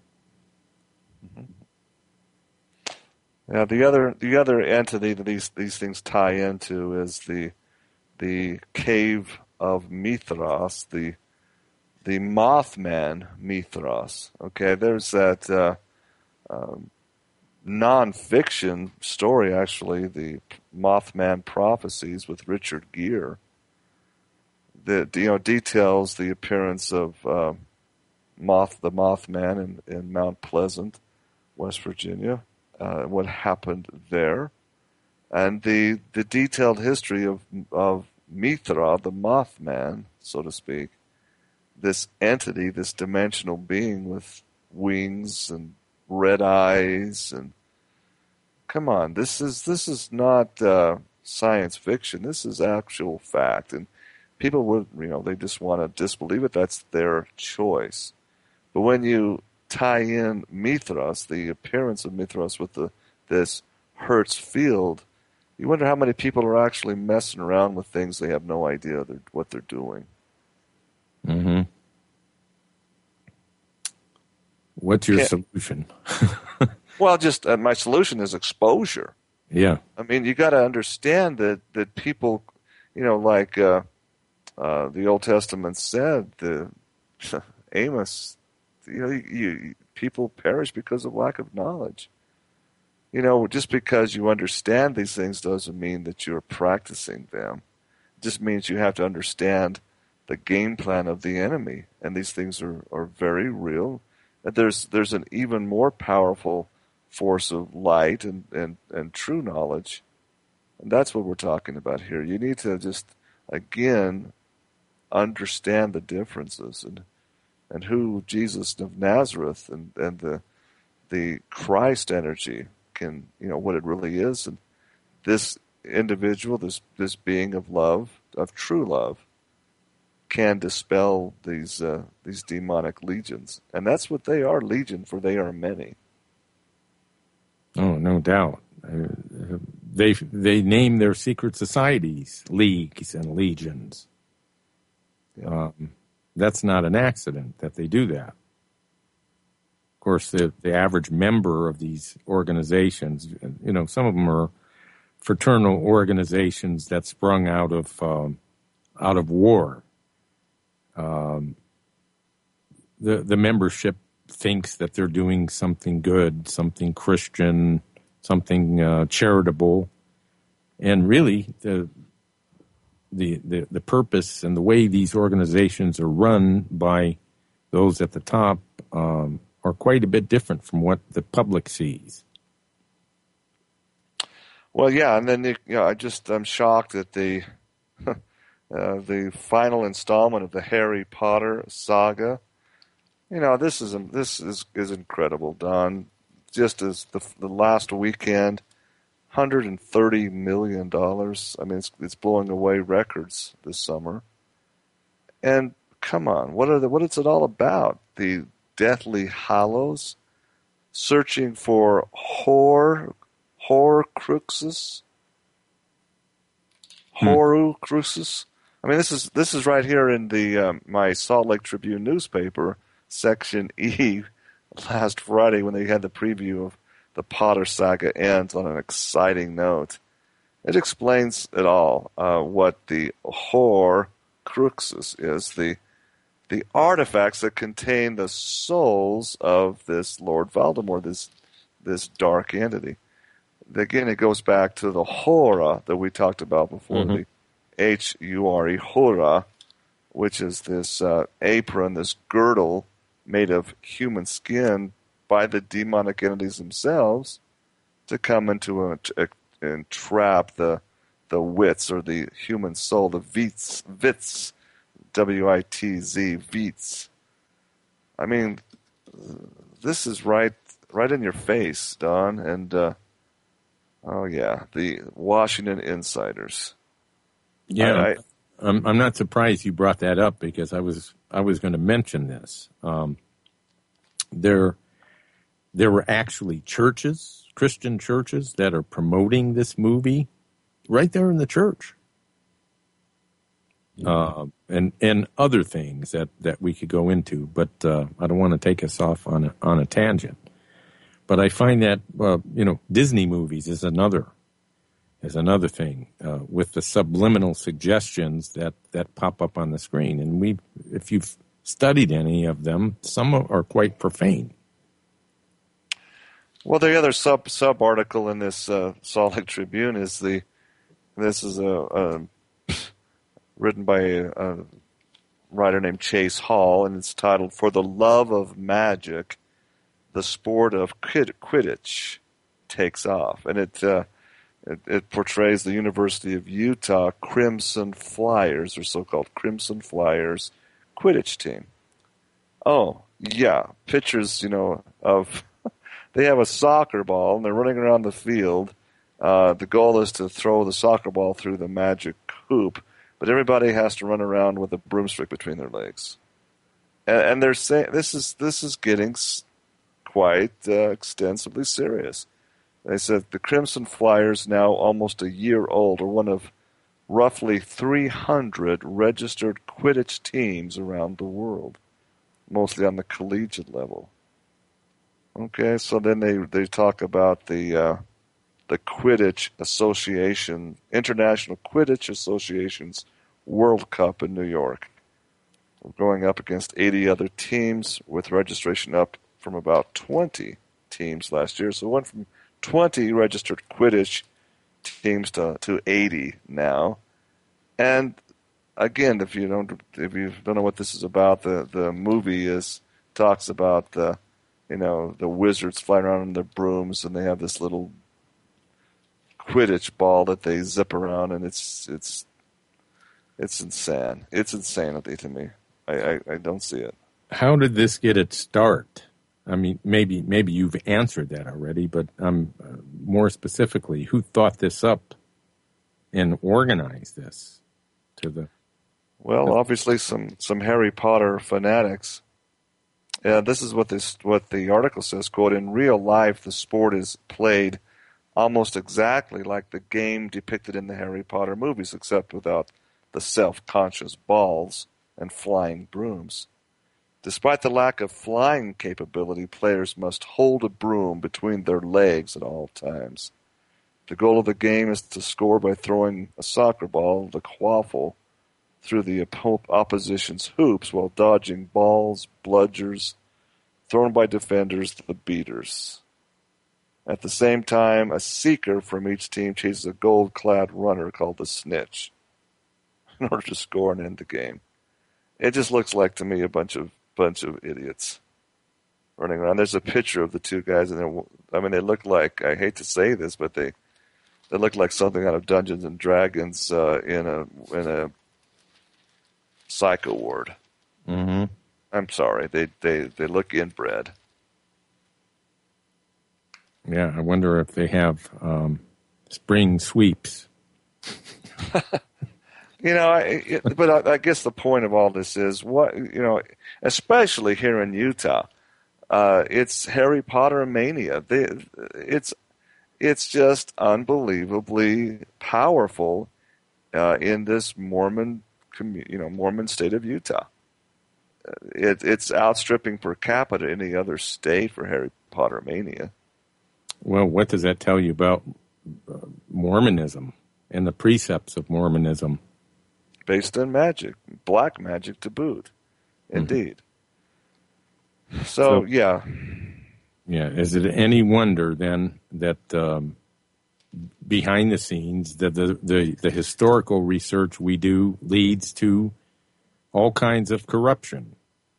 Mm-hmm. Yeah. The other the other entity that these these things tie into is the the cave of Mithras, the the Mothman Mithras. Okay, there's that uh, um, non-fiction story, actually, the Mothman Prophecies with Richard Gere, that, you know, details the appearance of uh, Moth, the Mothman in, in Mount Pleasant, West Virginia, uh, what happened there, and the the detailed history of of Mithra, the Mothman, so to speak, this entity, this dimensional being with wings and red eyes, and come on, this is this is not uh, science fiction. This is actual fact, and people would, you know, they just want to disbelieve it. That's their choice. But when you tie in Mithras, the appearance of Mithras, with the this Hertz field, You wonder how many people are actually messing around with things they have no idea they're, what they're doing. Mm-hmm. What's your Can't, solution? well, just uh, my solution is exposure. Yeah. I mean, you got to understand that, that people, you know, like uh, uh, the Old Testament said, the Amos, you know, you, you, people perish because of lack of knowledge. You know, just because you understand these things doesn't mean that you're practicing them. It just means you have to understand the game plan of the enemy, and these things are, are very real. And there's there's an even more powerful force of light and, and, and true knowledge. And that's what we're talking about here. You need to just, again, understand the differences and and who Jesus of Nazareth and, and the the Christ energy can, you know, what it really is. And this individual, this this being of love, of true love, can dispel these uh, these demonic legions. And that's what they are, legion, for they are many. Oh, no doubt. Uh, they they name their secret societies leagues and legions. Yeah. Um, that's not an accident that they do that. Of course, the the average member of these organizations, you know, some of them are fraternal organizations that sprung out of um, out of war. Um, the the membership thinks that they're doing something good, something Christian, something uh, charitable, and really the, the the the purpose and the way these organizations are run by those at the top um, are quite a bit different from what the public sees. Well, yeah, and then you know, I just I'm shocked that the uh, the final installment of the Harry Potter saga. You know, this is this is is incredible, Don. Just as the the last weekend, one hundred thirty million dollars. I mean, it's it's blowing away records this summer. And come on, what are the what is it all about? The Deathly Hallows, searching for Hor Horcruxes, Horcruxes. I mean, this is this is right here in the um, my Salt Lake Tribune newspaper. Section E last Friday when they had the preview of the Potter saga ends on an exciting note. It explains it all, uh, what the Horcruxes is, the the artifacts that contain the souls of this Lord Voldemort, this this dark entity. Again, it goes back to the Hora that we talked about before, mm-hmm. the H U R E, Hora, which is this uh, apron, this girdle made of human skin by the demonic entities themselves to come into a, a, and trap the the wits or the human soul, the Vitz, Vitz, W I T Z, Vitz. I mean, this is right right in your face, Don, and uh, oh yeah, the Washington insiders. Yeah, I, I, I'm, I'm not surprised you brought that up because I was I was going to mention this. Um, there, there were actually churches, Christian churches, that are promoting this movie right there in the church, uh, and and other things that, that we could go into. But uh, I don't want to take us off on a, on a tangent. But I find that uh, you know Disney movies is another. is another thing uh, with the subliminal suggestions that, that pop up on the screen. And we, if you've studied any of them, some are quite profane. Well, the other sub sub article in this uh, Salt Lake Tribune is the this is a, a written by a, a writer named Chase Hall, and it's titled "For the Love of Magic, the Sport of Quidditch Takes Off," and it. Uh, It, it portrays the University of Utah Crimson Flyers, or so-called Crimson Flyers, Quidditch team. Oh, yeah, pictures, you know, of they have a soccer ball and they're running around the field. Uh, the goal is to throw the soccer ball through the magic hoop, but everybody has to run around with a broomstick between their legs. And, and they're saying this is this is getting quite uh, extensively serious. They said the Crimson Flyers, now almost a year old, are one of roughly three hundred registered Quidditch teams around the world, mostly on the collegiate level. Okay, so then they, they talk about the uh, the Quidditch Association, International Quidditch Association's World Cup in New York. We're going up against eighty other teams, with registration up from about twenty teams last year. So it went from twenty registered Quidditch teams to, to eighty now. And again, if you don't if you don't know what this is about, the, the movie is talks about the you know the wizards flying around on their brooms, and they have this little Quidditch ball that they zip around, and it's it's it's insane. It's insanity to me. I, I, I don't see it. How did this get its start? I mean, maybe maybe you've answered that already, but um, uh, more specifically, who thought this up and organized this to the? Well, obviously some, some Harry Potter fanatics. Uh, this is what this what the article says. Quote: in real life, the sport is played almost exactly like the game depicted in the Harry Potter movies, except without the self-conscious balls and flying brooms. Despite the lack of flying capability, players must hold a broom between their legs at all times. The goal of the game is to score by throwing a soccer ball, the quaffle, through the opposition's hoops while dodging balls, bludgers, thrown by defenders, the beaters. At the same time, a seeker from each team chases a gold-clad runner called the snitch in order to score and end the game. It just looks like, to me, a bunch of bunch of idiots running around. There's a picture of the two guys, and I mean, they look like, I hate to say this, but they they look like something out of Dungeons and Dragons uh, in a in a psycho ward. Mm-hmm. I'm sorry, they they they look inbred. Yeah, I wonder if they have um, spring sweeps. You know, I, it, but I, I guess the point of all this is what you know, especially here in Utah, uh, it's Harry Potter mania. They, it's it's just unbelievably powerful uh, in this Mormon, commu- you know, Mormon state of Utah. It, it's outstripping per capita any other state for Harry Potter mania. Well, what does that tell you about uh, Mormonism and the precepts of Mormonism? Based in magic, black magic to boot, indeed. Mm-hmm. So, so, yeah. Yeah, is it any wonder then that um, behind the scenes, that the, the, the historical research we do leads to all kinds of corruption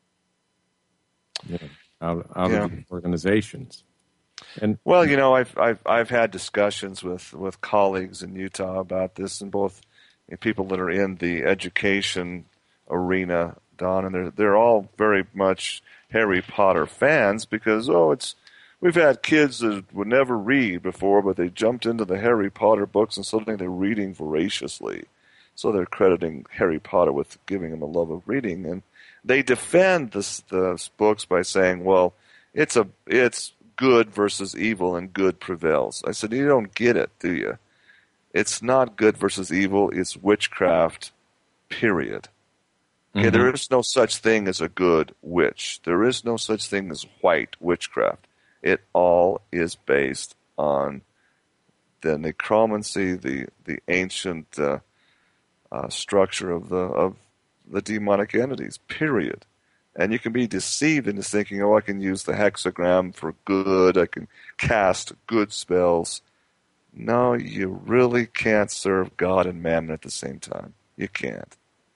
you know, out, out yeah. of the organizations? And well, you know, I've I've I've had discussions with, with colleagues in Utah about this, and both people that are in the education arena, Don, and they're they're all very much Harry Potter fans because oh, it's we've had kids that would never read before, but they jumped into the Harry Potter books and suddenly they're reading voraciously. So they're crediting Harry Potter with giving them a love of reading, and they defend this the books by saying, well, it's a it's good versus evil, and good prevails. I said, you don't get it, do you? It's not good versus evil. It's witchcraft, period. Okay, mm-hmm. There is no such thing as a good witch. There is no such thing as white witchcraft. It all is based on the necromancy, the the ancient uh, uh, structure of the of the demonic entities, period. And you can be deceived into thinking, oh, I can use the hexagram for good. I can cast good spells. No, you really can't serve God and mammon at the same time. You can't.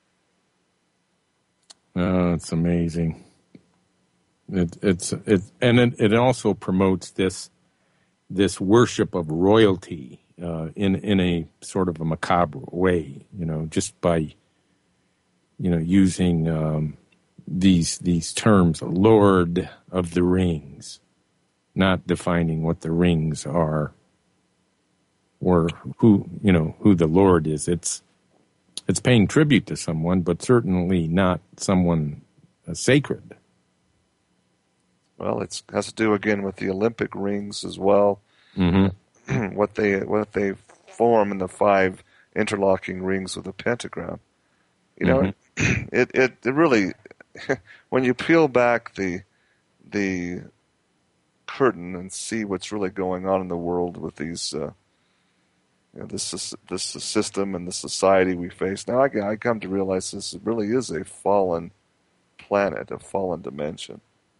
Oh, it's amazing. It, it's it, and it, it also promotes this this worship of royalty uh, in in a sort of a macabre way. You know, just by you know using um, these these terms, Lord of the Rings, not defining what the rings are. Or who you know who the Lord is. It's it's paying tribute to someone, but certainly not someone uh, sacred. Well, it has to do again with the Olympic rings as well. Mm-hmm. what they what they form in the five interlocking rings of the pentagram. You know, Mm-hmm. it, it it really, when you peel back the the curtain and see what's really going on in the world with these, uh, you know, this this system and the society we face. Now I, I come to realize this really is a fallen planet, a fallen dimension,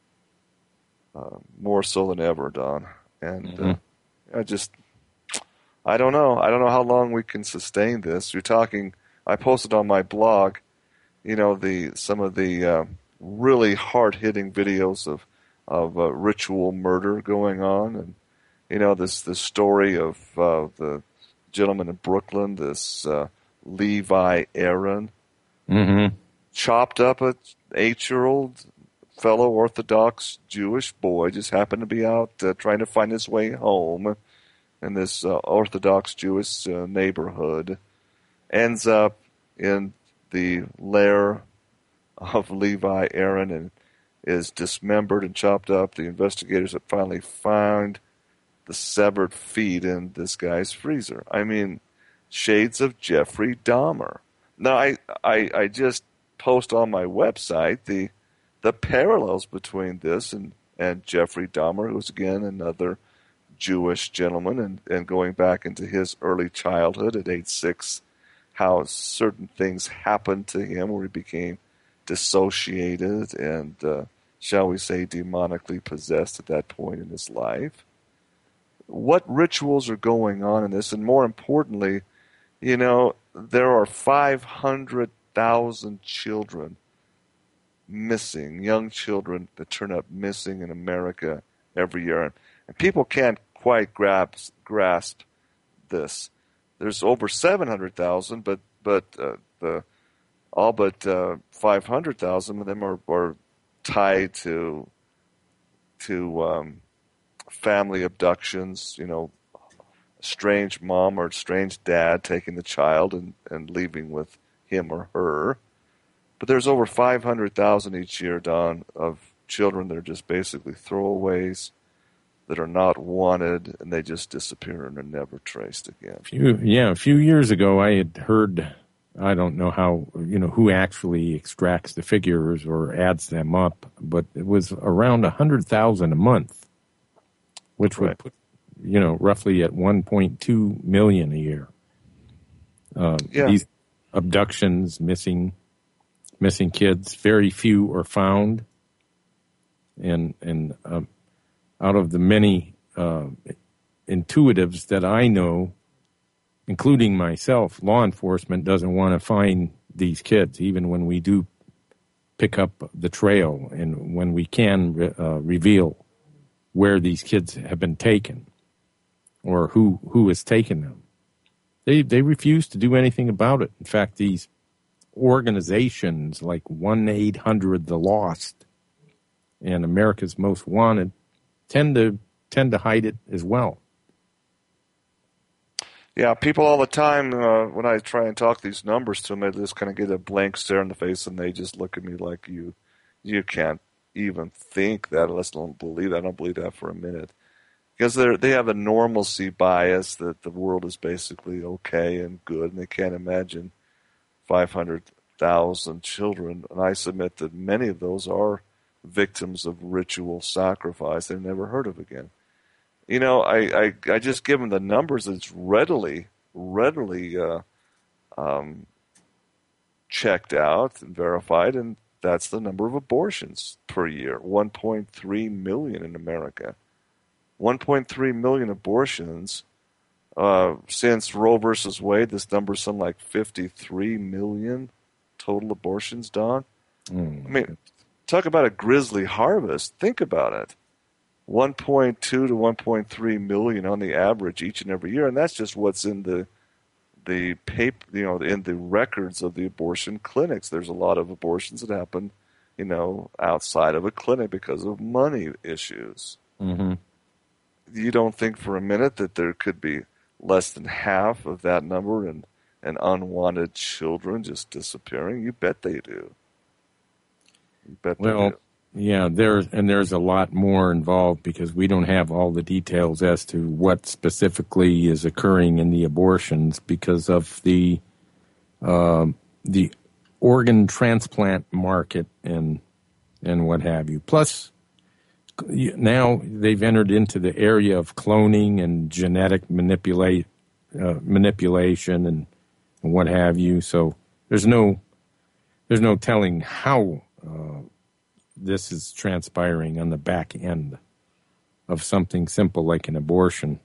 uh, more so than ever, Don. And Mm-hmm. uh, I just, I don't know. I don't know how long we can sustain this. You're talking. I posted on my blog, you know, the some of the uh, really hard-hitting videos of of uh, ritual murder going on, and you know this this story of uh, the gentleman in Brooklyn, this uh, Levi Aaron, Mm-hmm. chopped up a eight-year-old fellow Orthodox Jewish boy, just happened to be out uh, trying to find his way home in this uh, Orthodox Jewish uh, neighborhood, ends up in the lair of Levi Aaron and is dismembered and chopped up. The investigators have finally found the severed feet in this guy's freezer. I mean, shades of Jeffrey Dahmer. Now, I, I, I just post on my website the the parallels between this and, and Jeffrey Dahmer, who's, again, another Jewish gentleman, and, and going back into his early childhood at age six, how certain things happened to him where he became dissociated and, uh, shall we say, demonically possessed at that point in his life. What rituals are going on in this? And more importantly, you know, there are five hundred thousand children missing, young children that turn up missing in America every year. And people can't quite grasp, grasp this. There's over seven hundred thousand, but, but uh, the all but uh, five hundred thousand of them are, are tied to to um, family abductions, you know, a strange mom or a strange dad taking the child and, and leaving with him or her. But there's over five hundred thousand each year, Don, of children that are just basically throwaways, that are not wanted, and they just disappear and are never traced again. Few, yeah, a few years ago I had heard, I don't know how, you know, who actually extracts the figures or adds them up, but it was around one hundred thousand a month, which would Right. put, you know, roughly at one point two million a year. Uh, Yeah. These abductions, missing missing kids, very few are found. And, and um, out of the many uh, intuitives that I know, including myself, law enforcement doesn't want to find these kids, even when we do pick up the trail and when we can re- uh, reveal where these kids have been taken or who who has taken them. They they refuse to do anything about it. In fact, these organizations like one eight hundred The Lost and America's Most Wanted tend to tend to hide it as well. Yeah, people all the time, uh, when I try and talk these numbers to them, they just kind of get a blank stare in the face, and they just look at me like, you you can't even think that unless they don't believe that. I don't believe that for a minute. Because they they have a normalcy bias that the world is basically okay and good, and they can't imagine five hundred thousand children. And I submit that many of those are victims of ritual sacrifice they've never heard of again. You know, I, I, I just give them the numbers. It's readily, readily uh, um, checked out and verified, and that's the number of abortions per year, one point three million in America. one point three million abortions. Uh, since Roe versus Wade, this number's something like fifty-three million total abortions, Don. Mm. I mean, talk about a grisly harvest. Think about it. one point two to one point three million on the average each and every year, and that's just what's in the the paper, you know, in the records of the abortion clinics. There's a lot of abortions that happen, you know, outside of a clinic because of money issues. Mm-hmm. You don't think for a minute that there could be less than half of that number and, and unwanted children just disappearing? You bet they do. You bet they Well, do. Yeah, there's and there's a lot more involved because we don't have all the details as to what specifically is occurring in the abortions because of the uh, the organ transplant market and and what have you. Plus, now they've entered into the area of cloning and genetic manipulate uh, manipulation and, and what have you. So there's no there's no telling how. Uh, This is transpiring on the back end of something simple like an abortion.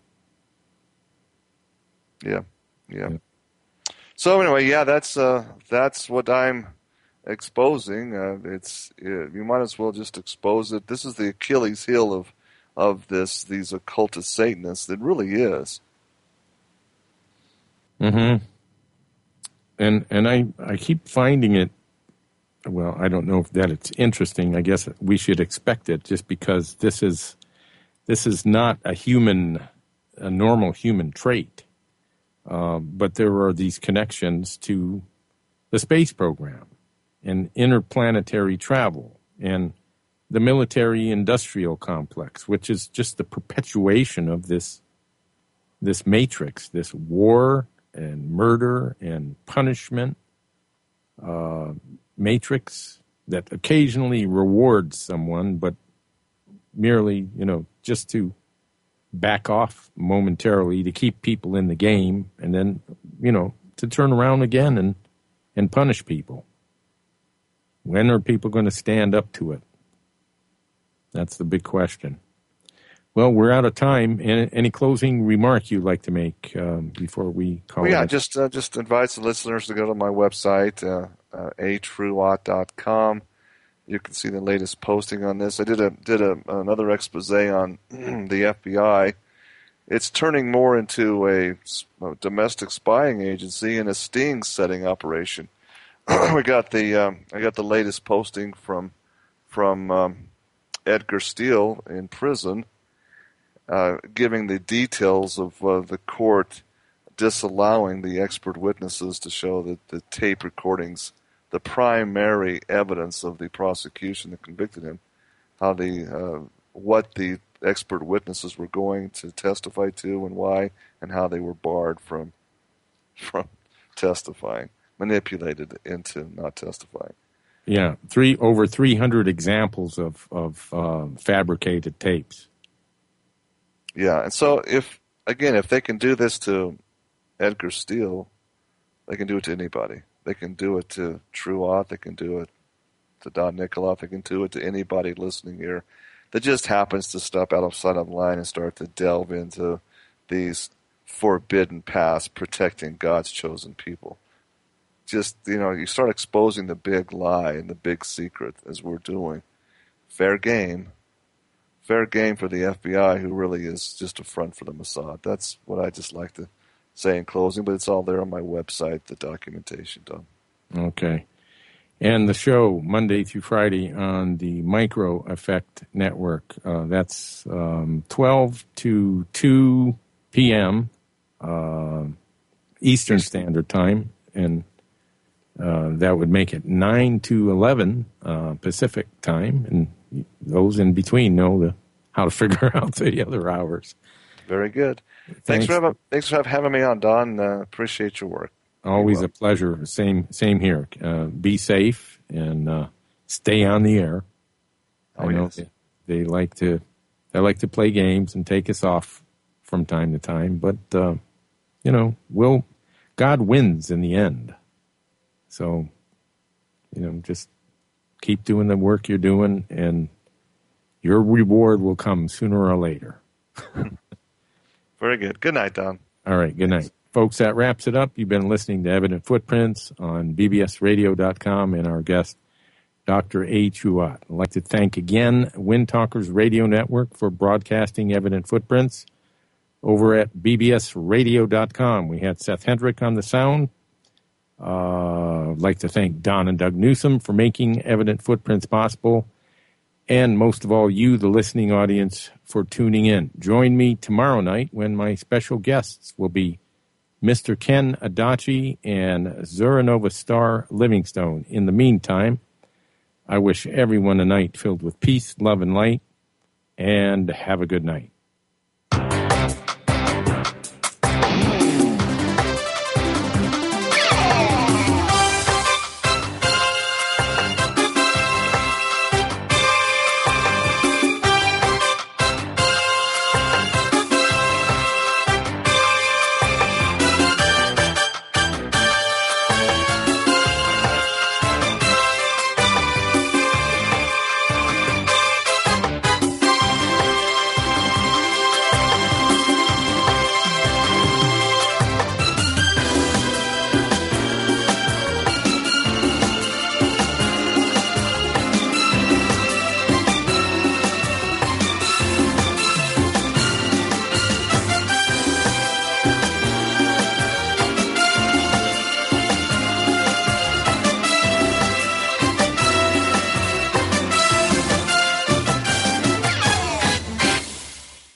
Yeah, yeah. yeah. So anyway, yeah, that's uh, that's what I'm exposing. Uh, it's uh, you might as well just expose it. This is the Achilles heel of of this these occultist Satanists. It really is. Mm-hmm. And and I I keep finding it. Well, I don't know if that it's interesting. I guess we should expect it just because this is this is not a human, a normal human trait. Uh, but there are these connections to the space program and interplanetary travel and the military-industrial complex, which is just the perpetuation of this this matrix, this war and murder and punishment. Uh, matrix that occasionally rewards someone, but merely, you know, just to back off momentarily to keep people in the game and then, you know, to turn around again and, and punish people. When are people going to stand up to it? That's the big question. Well, we're out of time. Any, any closing remark you'd like to make um, before we call well, yeah, it? just uh, just advise the listeners to go to my website, uh, uh, a true watt dot com. You can see the latest posting on this. I did a did a, another expose on the F B I. It's turning more into a, a domestic spying agency and a sting setting operation. we got the um, I got the latest posting from from um, Edgar Steele in prison. Uh, giving the details of uh, the court disallowing the expert witnesses to show that the tape recordings, the primary evidence of the prosecution that convicted him, how the uh, what the expert witnesses were going to testify to and why, and how they were barred from from testifying, manipulated into not testifying. Yeah, three over three hundred examples of of uh, fabricated tapes. Yeah, and so if, again, if they can do this to Edgar Steele, they can do it to anybody. They can do it to True Watt, they can do it to Don Nikoloff, they can do it to anybody listening here that just happens to step outside of the line and start to delve into these forbidden paths protecting God's chosen people. Just, you know, you start exposing the big lie and the big secret as we're doing. Fair game. Fair game for the F B I, who really is just a front for the Mossad. That's what I just like to say in closing, but it's all there on my website, the documentation, Don. Okay. And the show, Monday through Friday, on the Micro Effect Network. Uh, that's um, twelve to two p.m. Uh, Eastern Standard Time, and uh, that would make it nine to eleven uh, Pacific Time, and those in between know the, how to figure out the other hours. Very good. Thanks, Thanks for having, thanks for having me on, Don. Uh, appreciate your work. Always a pleasure. Same same here. Uh, be safe and uh, stay on the air. Oh, I know yes. they, they like to they like to play games and take us off from time to time, but uh, you know, we'll God wins in the end. So, you know, just keep doing the work you're doing, and your reward will come sooner or later. Very good. Good night, Don. All right, good night. Folks, that wraps it up. You've been listening to Evident Footprints on B B S radio dot com and our guest, Doctor A. Truott. I'd like to thank again Wind Talkers Radio Network for broadcasting Evident Footprints over at B B S radio dot com. We had Seth Hendrick on the sound. Uh, I'd like to thank Don and Doug Newsom for making Evident Footprints possible. And most of all, you, the listening audience, for tuning in. Join me tomorrow night when my special guests will be Mister Ken Adachi and Zuranova Star Livingstone. In the meantime, I wish everyone a night filled with peace, love, and light, and have a good night.